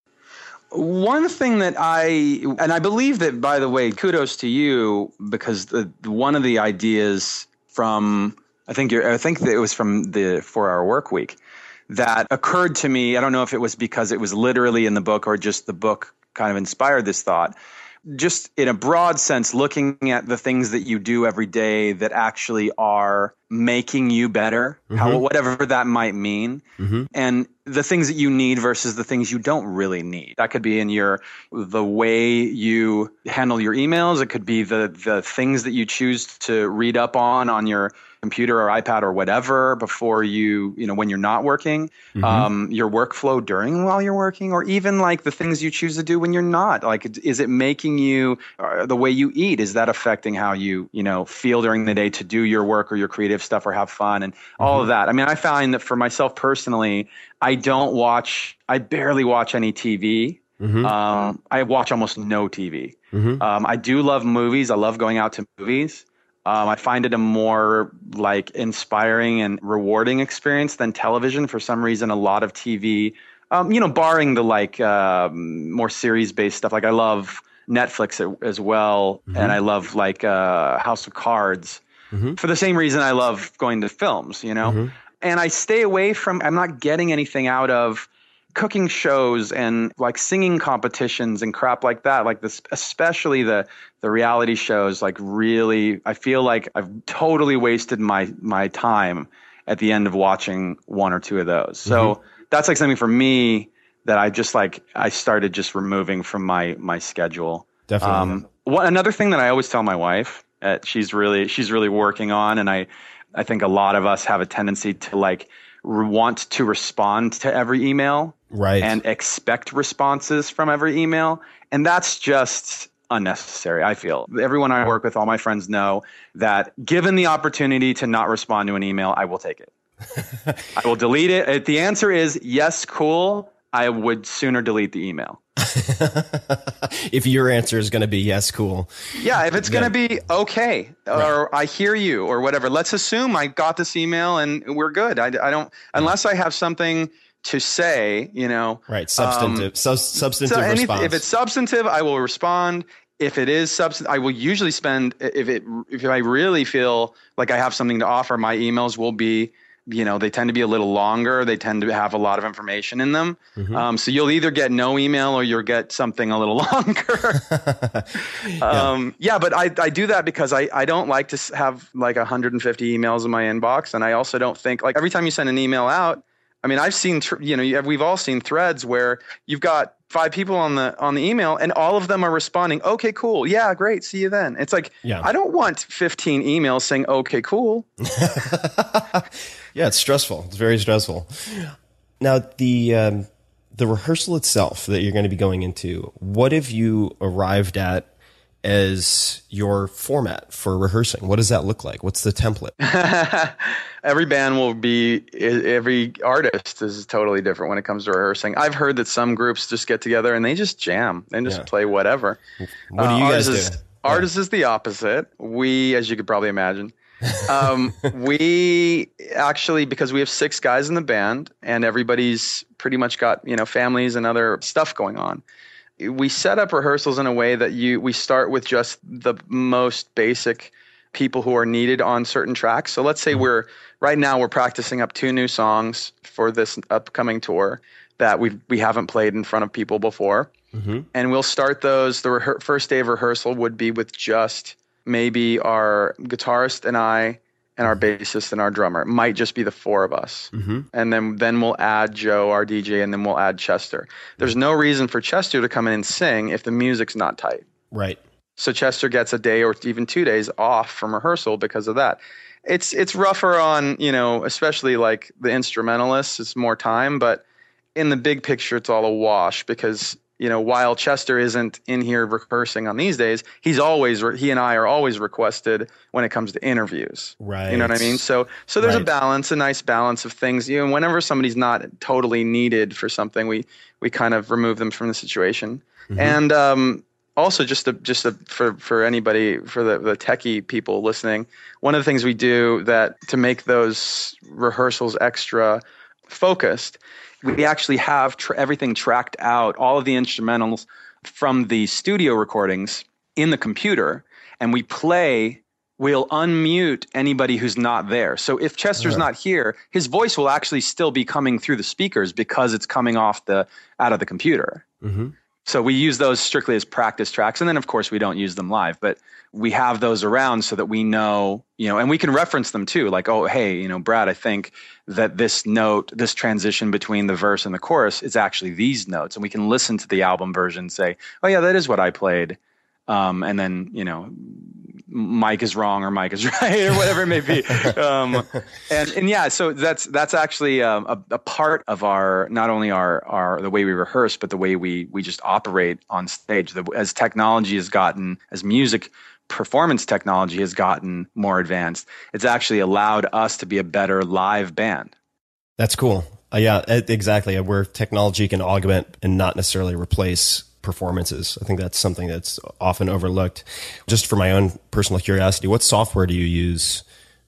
One thing that I, and I believe that, by the way, kudos to you, because the, one of the ideas from, I think you're, I think that it was from the four hour work week that occurred to me. I don't know if it was because it was literally in the book or just the book kind of inspired this thought. Just in a broad sense, looking at the things that you do every day that actually are making you better, mm-hmm. how, whatever that might mean, mm-hmm. and the things that you need versus the things you don't really need. That could be in your, the way you handle your emails. It could be the, the things that you choose to read up on, on your computer or iPad or whatever before you, you know, when you're not working, mm-hmm. um, your workflow during while you're working, or even like the things you choose to do when you're not. Like, is it making you, uh, the way you eat, is that affecting how you, you know, feel during the day to do your work or your creative stuff or have fun and mm-hmm. all of that? I mean, I find that for myself personally, I don't watch, I barely watch any T V. Mm-hmm. Um, I watch almost no T V. Mm-hmm. Um, I do love movies. I love going out to movies. Um, I find it a more like inspiring and rewarding experience than television. For some reason, a lot of T V, um, you know, barring the like um, more series based stuff. Like I love Netflix as well, mm-hmm. and I love like uh, House of Cards. Mm-hmm. For the same reason I love going to films, you know, mm-hmm. and I stay away from, I'm not getting anything out of cooking shows and like singing competitions and crap like that. Like this, especially the, the reality shows, like really, I feel like I've totally wasted my, my time at the end of watching one or two of those. So mm-hmm. that's like something for me that I just like, I started just removing from my, my schedule. Definitely. Um, what, another thing that I always tell my wife, Uh, she's really she's really working on, and I I think a lot of us have a tendency to like re- want to respond to every email, right, and expect responses from every email, and that's just unnecessary. I feel everyone I work with, all my friends know that given the opportunity to not respond to an email, I will take it. I will delete it. If the answer is yes, cool, I would sooner delete the email. If your answer is going to be yes, cool. Yeah, if it's going to be okay, or right. I hear you, or whatever. Let's assume I got this email and we're good. I, I don't, unless I have something to say, you know. Right, substantive, um, su- substantive so any, response. If it's substantive, I will respond. If it is substantive, I will usually spend. If it, if I really feel like I have something to offer, my emails will be. You know, they tend to be a little longer. They tend to have a lot of information in them. Mm-hmm. Um, so you'll either get no email or you'll get something a little longer. yeah. Um, yeah, but I, I do that because I, I don't like to have like one hundred fifty emails in my inbox. And I also don't think like every time you send an email out, I mean, I've seen, tr- you know, we've all seen threads where you've got five people on the on the email and all of them are responding, okay, cool. Yeah, great. See you then. It's like, yeah. I don't want fifteen emails saying, okay, cool. Yeah, it's stressful. It's very stressful. Now, the um, the rehearsal itself that you're going to be going into, what have you arrived at as your format for rehearsing? What does that look like? What's the template? Every band will be, every artist is totally different when it comes to rehearsing. I've heard that some groups just get together and they just jam and just yeah. play whatever. What do you uh, guys do? Is, ours yeah. is the opposite. We, as you could probably imagine, um, we actually, because we have six guys in the band and everybody's pretty much got, you know, families and other stuff going on. We set up rehearsals in a way that you, we start with just the most basic people who are needed on certain tracks. So let's say we're, right now we're practicing up two new songs for this upcoming tour that we we haven't played in front of people before. Mm-hmm. And we'll start those. The rehe- first day of rehearsal would be with just maybe our guitarist and I and our bassist and our drummer. It might just be the four of us. Mm-hmm. And then, then we'll add Joe, our D J, and then we'll add Chester. There's no reason for Chester to come in and sing if the music's not tight. Right. So Chester gets a day or even two days off from rehearsal because of that. It's it's rougher on, you know, especially like the instrumentalists. It's more time, but in the big picture, it's all a wash because, you know, while Chester isn't in here rehearsing on these days, he's always, he and I are always requested when it comes to interviews. Right. You know what I mean? So, so there's right. a balance, a nice balance of things. You know, whenever somebody's not totally needed for something, we, we kind of remove them from the situation. Mm-hmm. And, um, also just to, just to, for, for anybody, for the, the techie people listening, one of the things we do that to make those rehearsals extra focused, we actually have tr- everything tracked out, all of the instrumentals from the studio recordings in the computer, and we play, we'll unmute anybody who's not there. So if Chester's right. not here, his voice will actually still be coming through the speakers because it's coming off the out of the computer. Mm-hmm. So we use those strictly as practice tracks. And then, of course, we don't use them live, but we have those around so that we know, you know, and we can reference them too. Like, oh, hey, you know, Brad, I think that this note, this transition between the verse and the chorus is actually these notes. And we can listen to the album version and say, oh, yeah, that is what I played. Um, and then, you know, Mike is wrong or Mike is right or whatever it may be. Um, and, and yeah, so that's, that's actually um, a, a part of our, not only our, our, the way we rehearse, but the way we, we just operate on stage. The, as technology has gotten, as music performance technology has gotten more advanced, it's actually allowed us to be a better live band. That's cool. Uh, yeah, exactly. Where technology can augment and not necessarily replace performances. I think that's something that's often overlooked. Just for my own personal curiosity, what software do you use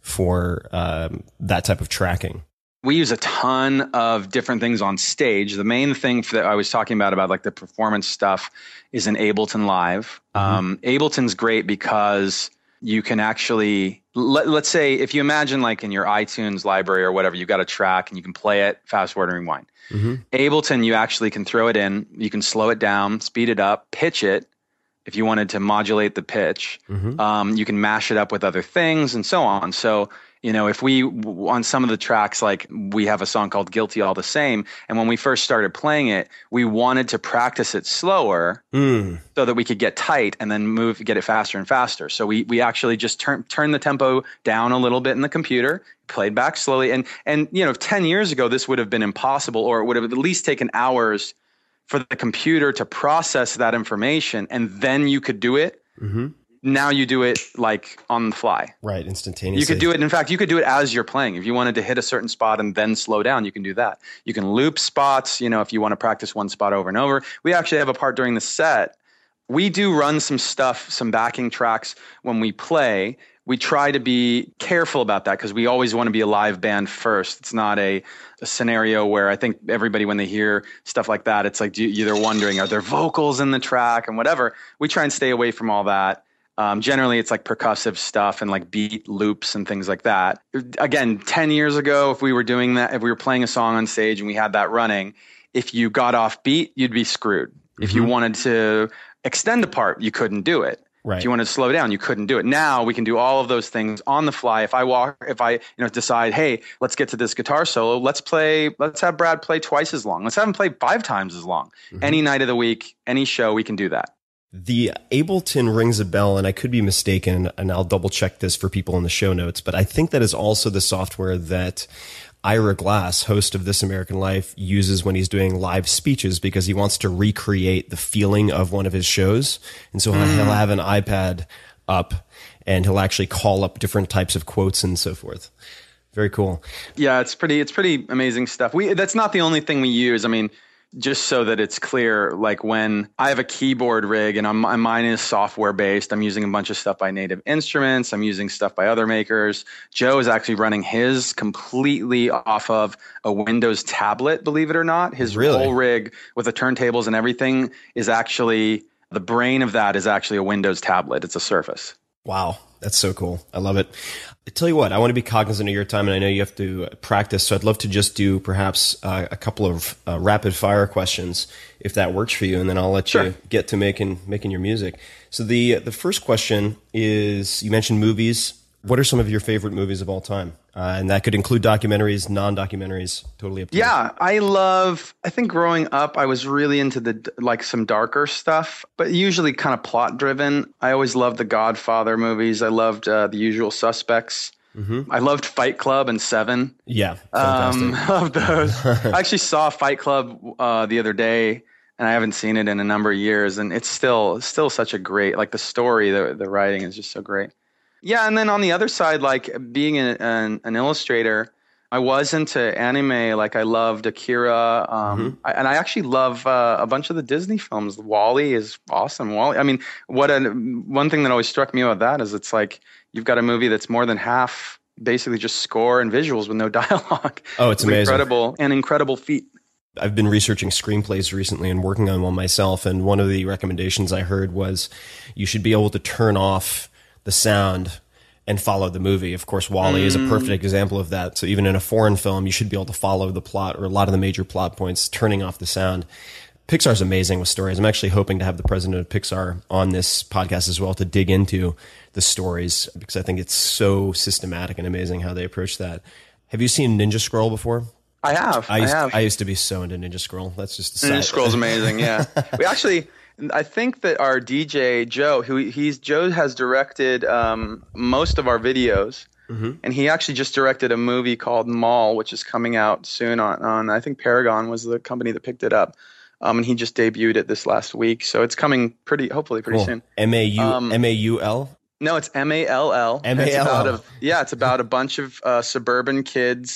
for um, that type of tracking? We use a ton of different things on stage. The main thing that I was talking about, about like the performance stuff, is in Ableton Live. Mm-hmm. Um, Ableton's great because you can actually, let, let's say if you imagine like in your iTunes library or whatever, you've got a track and you can play it, fast forward and rewind. Mm-hmm. Ableton, you actually can throw it in, you can slow it down, speed it up, pitch it. If you wanted to modulate the pitch, mm-hmm. um, you can mash it up with other things and so on. So, you know, if we, on some of the tracks, like we have a song called Guilty All the Same. And when we first started playing it, we wanted to practice it slower mm. so that we could get tight and then move, get it faster and faster. So we, we actually just turn, turn the tempo down a little bit in the computer, played back slowly. And, and, you know, ten years ago, this would have been impossible, or it would have at least taken hours for the computer to process that information. And then you could do it. Mm-hmm. Now you do it like on the fly. Right, instantaneously. You could do it. In fact, you could do it as you're playing. If you wanted to hit a certain spot and then slow down, you can do that. You can loop spots, you know, if you want to practice one spot over and over. We actually have a part during the set. We do run some stuff, some backing tracks when we play. We try to be careful about that because we always want to be a live band first. It's not a, a scenario where I think everybody, when they hear stuff like that, it's like do, they're wondering, are there vocals in the track and whatever. We try and stay away from all that. Um, generally, it's like percussive stuff and like beat loops and things like that. Again, ten years ago, if we were doing that, if we were playing a song on stage and we had that running, if you got off beat, you'd be screwed. Mm-hmm. If you wanted to extend a part, you couldn't do it. Right. If you wanted to slow down, you couldn't do it. Now we can do all of those things on the fly. If I walk, if I you know decide, hey, let's get to this guitar solo. Let's play. Let's have Brad play twice as long. Let's have him play five times as long. Mm-hmm. Any night of the week, any show, we can do that. The Ableton rings a bell, and I could be mistaken, and I'll double check this for people in the show notes, but I think that is also the software that Ira Glass, host of This American Life, uses when he's doing live speeches because he wants to recreate the feeling of one of his shows. And so mm. he'll have an iPad up and he'll actually call up different types of quotes and so forth. Very cool. Yeah, it's pretty, it's pretty amazing stuff. We, that's not the only thing we use. I mean, just so that it's clear, like when I have a keyboard rig and I'm, mine is software based, I'm using a bunch of stuff by Native Instruments. I'm using stuff by other makers. Joe is actually running his completely off of a Windows tablet, believe it or not. His really? whole rig with the turntables and everything is actually, the brain of that is actually a Windows tablet. It's a Surface. Wow. That's so cool. I love it. I tell you what, I want to be cognizant of your time, and I know you have to practice, so I'd love to just do perhaps uh, a couple of uh, rapid fire questions, if that works for you, and then I'll let sure. you get to making making your music. So the the first question is, you mentioned movies. What are some of your favorite movies of all time? Uh, and that could include documentaries, non-documentaries, totally up to yeah, you. Yeah, I love, I think growing up, I was really into the like some darker stuff, but usually kind of plot driven. I always loved the Godfather movies. I loved uh, The Usual Suspects. Mm-hmm. I loved Fight Club and Seven. Yeah, fantastic. Um, I love those. I actually saw Fight Club uh, the other day, and I haven't seen it in a number of years, and it's still still such a great, like the story, the the writing is just so great. Yeah, and then on the other side, like being an, an, an illustrator, I was into anime. Like I loved Akira, um, mm-hmm. I, and I actually love uh, a bunch of the Disney films. WALL-E is awesome. WALL-E. I mean, what a, one thing that always struck me about that is it's like you've got a movie that's more than half basically just score and visuals with no dialogue. Oh, it's, it's amazing! Incredible, an incredible feat. I've been researching screenplays recently and working on one myself, and one of the recommendations I heard was you should be able to turn off the sound and follow the movie. Of course, WALL-E mm. is a perfect example of that. So even in a foreign film, you should be able to follow the plot or a lot of the major plot points, turning off the sound. Pixar's amazing with stories. I'm actually hoping to have the president of Pixar on this podcast as well to dig into the stories, because I think it's so systematic and amazing how they approach that. Have you seen Ninja Scroll before? I have. I used, I have. I used to be so into Ninja Scroll. That's just a Ninja Scroll's amazing. Yeah. We actually, I think that our D J Joe, who he's Joe has directed um, most of our videos, mm-hmm. and he actually just directed a movie called Mall, which is coming out soon on, on I think Paragon was the company that picked it up, um, and he just debuted it this last week, so it's coming pretty, hopefully pretty cool. soon. M A U M A U L. No, it's M A L L. M A L L. Yeah, it's about a bunch of uh, suburban kids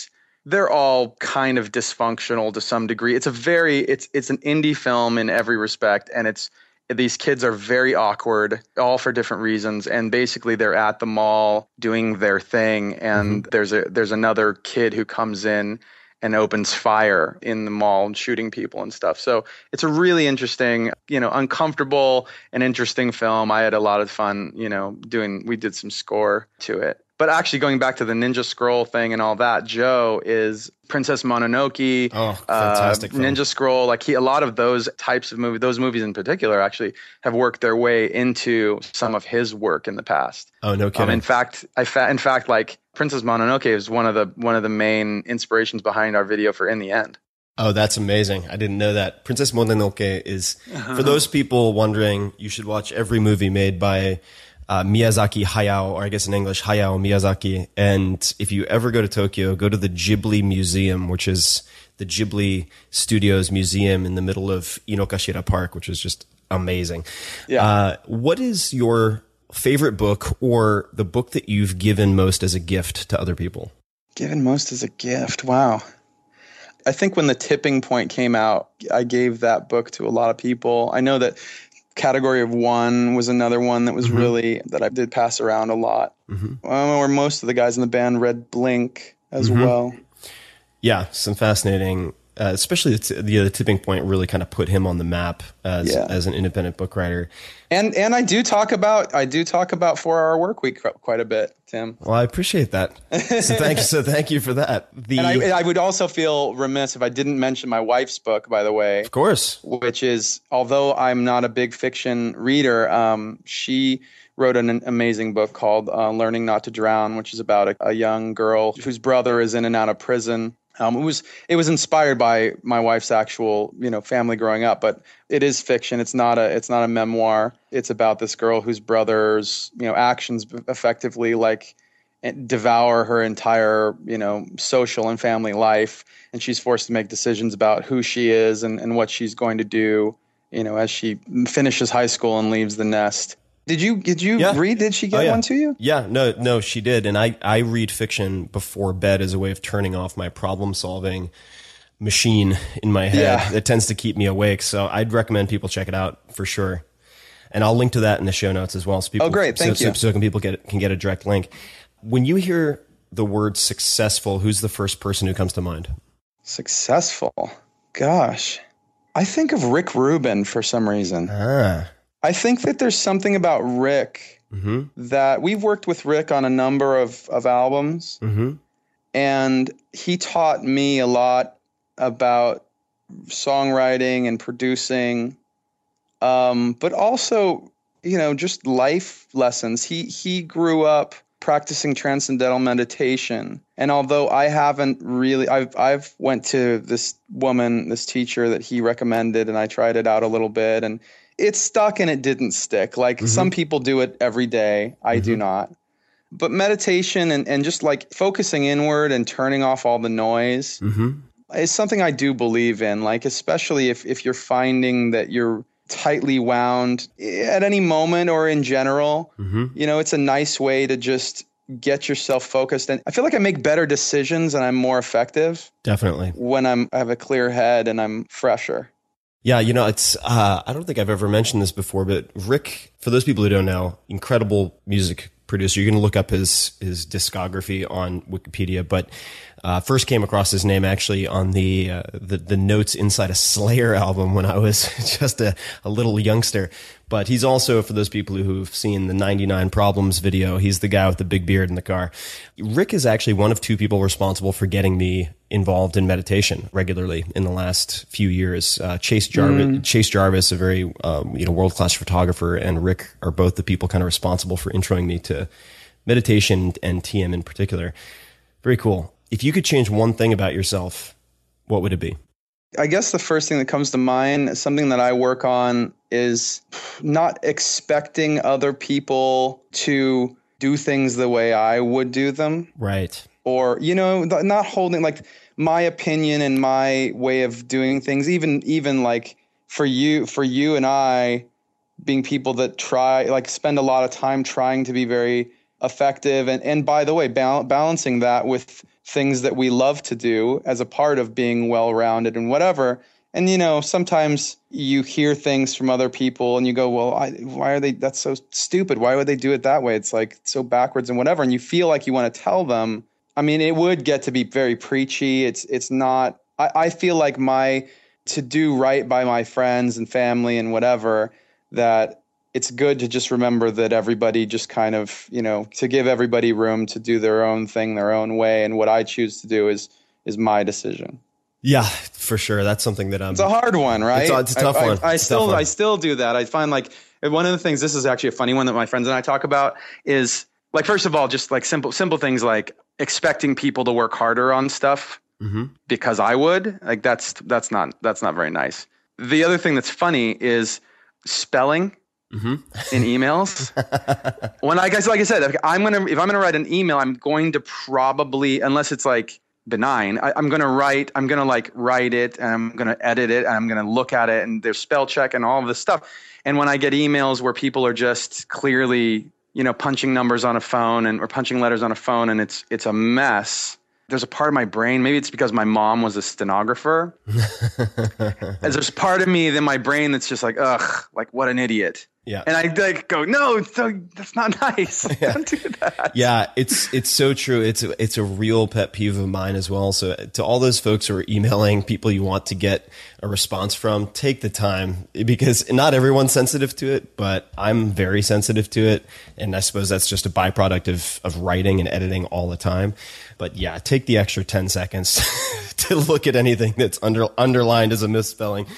they're all kind of dysfunctional to some degree. It's a very it's it's an indie film in every respect, and it's these kids are very awkward, all for different reasons, and basically they're at the mall doing their thing, and mm-hmm. there's a there's another kid who comes in and opens fire in the mall and shooting people and stuff. So it's a really interesting, you know, uncomfortable and interesting film. I had a lot of fun, you know, doing, we did some score to it. But actually going back to the Ninja Scroll thing and all that, Joe is Princess Mononoke, oh, fantastic uh, Ninja Scroll. Like he, a lot of those types of movies, those movies in particular, actually have worked their way into some of his work in the past. Oh, no kidding. Um, in fact, I fa- in fact, like Princess Mononoke is one of the one of the main inspirations behind our video for In the End. Oh, that's amazing. I didn't know that. Princess Mononoke is, for those people wondering, you should watch every movie made by Uh, Miyazaki Hayao, or I guess in English, Hayao Miyazaki. And if you ever go to Tokyo, go to the Ghibli Museum, which is the Ghibli Studios Museum in the middle of Inokashira Park, which is just amazing. Yeah. Uh, what is your favorite book or the book that you've given most as a gift to other people? Given most as a gift. Wow. I think when The Tipping Point came out, I gave that book to a lot of people. I know that Category of One was another one that was mm-hmm. really, that I did pass around a lot. Mm-hmm. Um, or most of the guys in the band read Blink as mm-hmm. well. Yeah, some fascinating, uh, especially the, t- the, the Tipping Point really kind of put him on the map as yeah. as an independent book writer. And and I do talk about I do talk about four hour Work Week quite a bit, Tim. Well, I appreciate that. So thank you. So thank you for that. The and I, I would also feel remiss if I didn't mention my wife's book, by the way. Of course. Which is, although I'm not a big fiction reader, um, she wrote an amazing book called uh, Learning Not to Drown, which is about a, a young girl whose brother is in and out of prison. Um, it was it was inspired by my wife's actual, you know, family growing up, but it is fiction. It's not a it's not a memoir. It's about this girl whose brother's, you know, actions effectively like devour her entire, you know, social and family life, and she's forced to make decisions about who she is and, and what she's going to do, you know, as she finishes high school and leaves the nest. Did you did you yeah. read? Did she get oh, yeah. one to you? Yeah, no, no, she did. And I, I read fiction before bed as a way of turning off my problem solving machine in my head. Yeah. It tends to keep me awake. So I'd recommend people check it out for sure. And I'll link to that in the show notes as well. So people, oh, great. Thank so, you. So, so can people get can get a direct link. When you hear the word successful, who's the first person who comes to mind? Successful? Gosh. I think of Rick Rubin for some reason. Ah. I think that there's something about Rick mm-hmm. that we've worked with Rick on a number of, of albums, mm-hmm. and he taught me a lot about songwriting and producing, um, but also, you know, just life lessons. He he grew up practicing transcendental meditation, and although I haven't really, I've I've went to this woman, this teacher that he recommended, and I tried it out a little bit, and it stuck and it didn't stick. Like mm-hmm. some people do it every day. I mm-hmm. do not. But meditation and, and just like focusing inward and turning off all the noise mm-hmm. is something I do believe in. Like, especially if, if you're finding that you're tightly wound at any moment or in general, mm-hmm. you know, it's a nice way to just get yourself focused. And I feel like I make better decisions and I'm more effective. Definitely. When I'm, I have a clear head and I'm fresher. Yeah, you know, it's, uh, I don't think I've ever mentioned this before, but Rick, for those people who don't know, incredible music producer. You're going to look up his, his discography on Wikipedia, but, uh, first came across his name actually on the, uh, the, the notes inside a Slayer album when I was just a, a little youngster. But he's also, for those people who've seen the ninety-nine Problems video, he's the guy with the big beard in the car. Rick is actually one of two people responsible for getting me involved in meditation regularly in the last few years. Uh, Chase Jarvis, mm. Chase Jarvis, a very um, you know world-class photographer, and Rick are both the people kind of responsible for introing me to meditation and T M in particular. Very cool. If you could change one thing about yourself, what would it be? I guess the first thing that comes to mind, something that I work on, is not expecting other people to do things the way I would do them. Right. Or, you know, not holding like my opinion and my way of doing things, even even like for you, for you and I being people that try, like spend a lot of time trying to be very effective. And, and by the way, bal- balancing that with things that we love to do as a part of being well-rounded and whatever. And, you know, sometimes you hear things from other people and you go, well, I, why are they, that's so stupid. Why would they do it that way? It's like so backwards and whatever. And you feel like you want to tell them. I mean, it would get to be very preachy. It's, it's not, I, I feel like my, to do right by my friends and family and whatever, that it's good to just remember that everybody just kind of, you know, to give everybody room to do their own thing, their own way. And what I choose to do is, is my decision. Yeah, for sure. That's something that I'm. It's a hard one, right? It's a, it's a tough I, one. I, I it's still, one. I still do that. I find like one of the things. This is actually a funny one that my friends and I talk about. Is like, first of all, just like simple, simple things like expecting people to work harder on stuff mm-hmm. because I would. Like that's that's not that's not very nice. The other thing that's funny is spelling mm-hmm. in emails. When I guess, like I said, I'm gonna if I'm gonna write an email, I'm going to probably, unless it's like benign, I, I'm going to write, I'm going to like write it and I'm going to edit it and I'm going to look at it and there's spell check and all of this stuff. And when I get emails where people are just clearly, you know, punching numbers on a phone and or punching letters on a phone and it's, it's a mess. There's a part of my brain, maybe it's because my mom was a stenographer. As there's part of me in my brain that's just like, ugh, like what an idiot. Yeah. And I like go, no, so that's not nice. Yeah. Don't do that. Yeah, it's it's so true. It's a, it's a real pet peeve of mine as well. So to all those folks who are emailing people you want to get a response from, take the time, because not everyone's sensitive to it, but I'm very sensitive to it. And I suppose that's just a byproduct of, of writing and editing all the time. But yeah, take the extra ten seconds to look at anything that's under, underlined as a misspelling.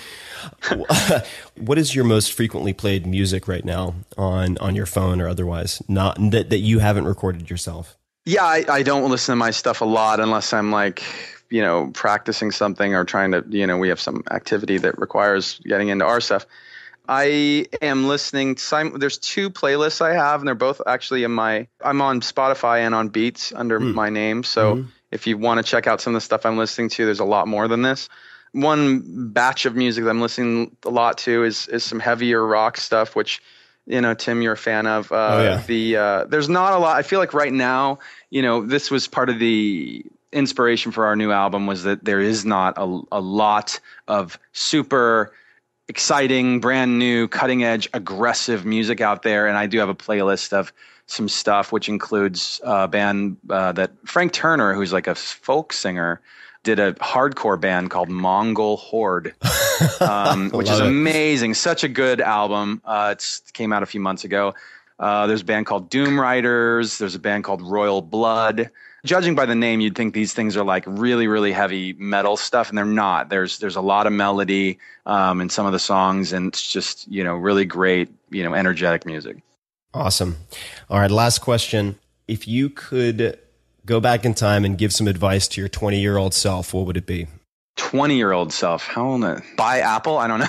What is your most frequently played music right now on, on your phone or otherwise, not that, that you haven't recorded yourself? Yeah, I, I don't listen to my stuff a lot unless I'm like, you know, practicing something or trying to, you know, we have some activity that requires getting into our stuff. I am listening to, there's two playlists I have, and they're both actually in my, I'm on Spotify and on Beats under mm. my name. So mm-hmm. if you want to check out some of the stuff I'm listening to, there's a lot more than this. One batch of music that I'm listening a lot to is is some heavier rock stuff, which, you know, Tim, you're a fan of. Uh, oh, yeah. The uh, there's not a lot. I feel like right now, you know, this was part of the inspiration for our new album was that there is not a, a lot of super exciting, brand new, cutting edge, aggressive music out there. And I do have a playlist of some stuff, which includes a band uh, that Frank Turner, who's like a folk singer, did a hardcore band called Mongol Horde, um, which is amazing. It. Such a good album. Uh, it came out a few months ago. Uh, there's a band called Doom Riders. There's a band called Royal Blood. Judging by the name, you'd think these things are like really, really heavy metal stuff, and they're not. There's there's a lot of melody um, in some of the songs, and it's just, you know, really great, you know, energetic music. Awesome. All right, last question. If you could go back in time and give some advice to your twenty-year-old self, what would it be? twenty-year-old self. How old? Is it? Buy Apple? I don't know.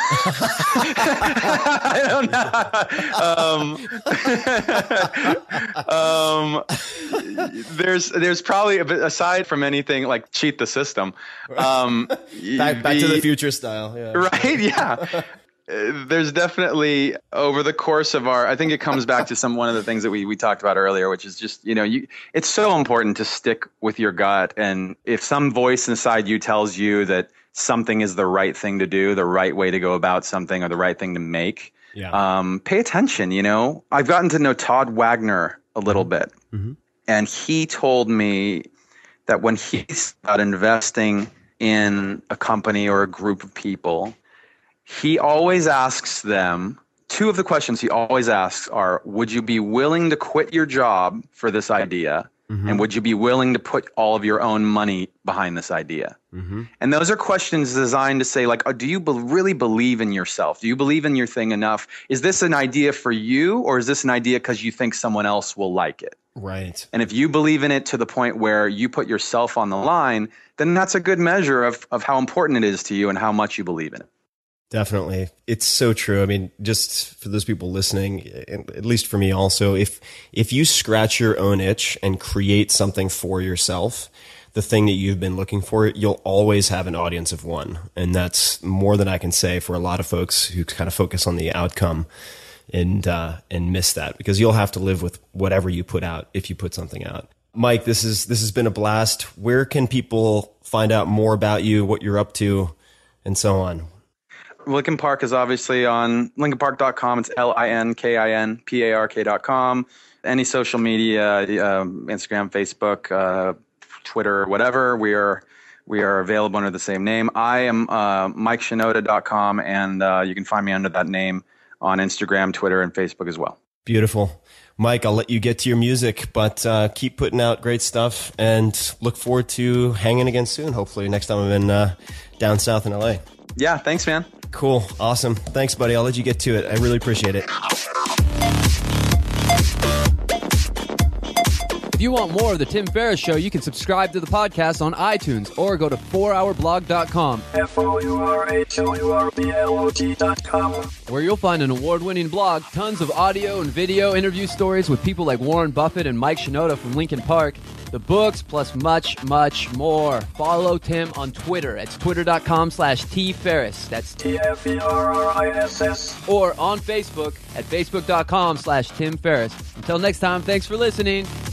I don't know. um, um, there's there's probably, aside from anything like cheat the system. Um, back back the, to the future style. Yeah. Right? Yeah. There's definitely over the course of our, I think it comes back to some, one of the things that we, we talked about earlier, which is just, you know, you, it's so important to stick with your gut. And if some voice inside you tells you that something is the right thing to do, the right way to go about something, or the right thing to make, yeah. um, pay attention. You know, I've gotten to know Todd Wagner a little mm-hmm. bit, mm-hmm. and he told me that when he's about investing in a company or a group of people, he always asks them, two of the questions he always asks are, would you be willing to quit your job for this idea? Mm-hmm. And would you be willing to put all of your own money behind this idea? Mm-hmm. And those are questions designed to say, like, oh, do you be- really believe in yourself? Do you believe in your thing enough? Is this an idea for you, or is this an idea because you think someone else will like it? Right. And if you believe in it to the point where you put yourself on the line, then that's a good measure of, of how important it is to you and how much you believe in it. Definitely. It's so true. I mean, just for those people listening, at least for me also, if, if you scratch your own itch and create something for yourself, the thing that you've been looking for, you'll always have an audience of one. And that's more than I can say for a lot of folks who kind of focus on the outcome. and uh, and miss that, because you'll have to live with whatever you put out if you put something out. Mike, this is this has been a blast. Where can people find out more about you, what you're up to, and so on? Linkin Park is obviously on linkin park dot com. It's L I N K I N P A R K dot com. Any social media, um, Instagram, Facebook, uh, Twitter, whatever, we are we are available under the same name. I am uh, Mike Shinoda dot com, and uh, you can find me under that name on Instagram, Twitter, and Facebook as well. Beautiful. Mike, I'll let you get to your music, but uh, keep putting out great stuff, and look forward to hanging again soon, hopefully next time I'm in uh, down south in L A. Yeah, thanks, man. Cool. Awesome. Thanks, buddy. I'll let you get to it. I really appreciate it. If you want more of The Tim Ferriss Show, you can subscribe to the podcast on iTunes or go to four hour blog dot com. F O U R H O U R B L O G dot com. Where you'll find an award-winning blog, tons of audio and video interview stories with people like Warren Buffett and Mike Shinoda from Linkin Park, the books, plus much, much more. Follow Tim on Twitter. It's twitter dot com slash T Ferriss. That's T F E R R I S S. Or on Facebook at facebook dot com slash Tim Ferriss. Until next time, thanks for listening.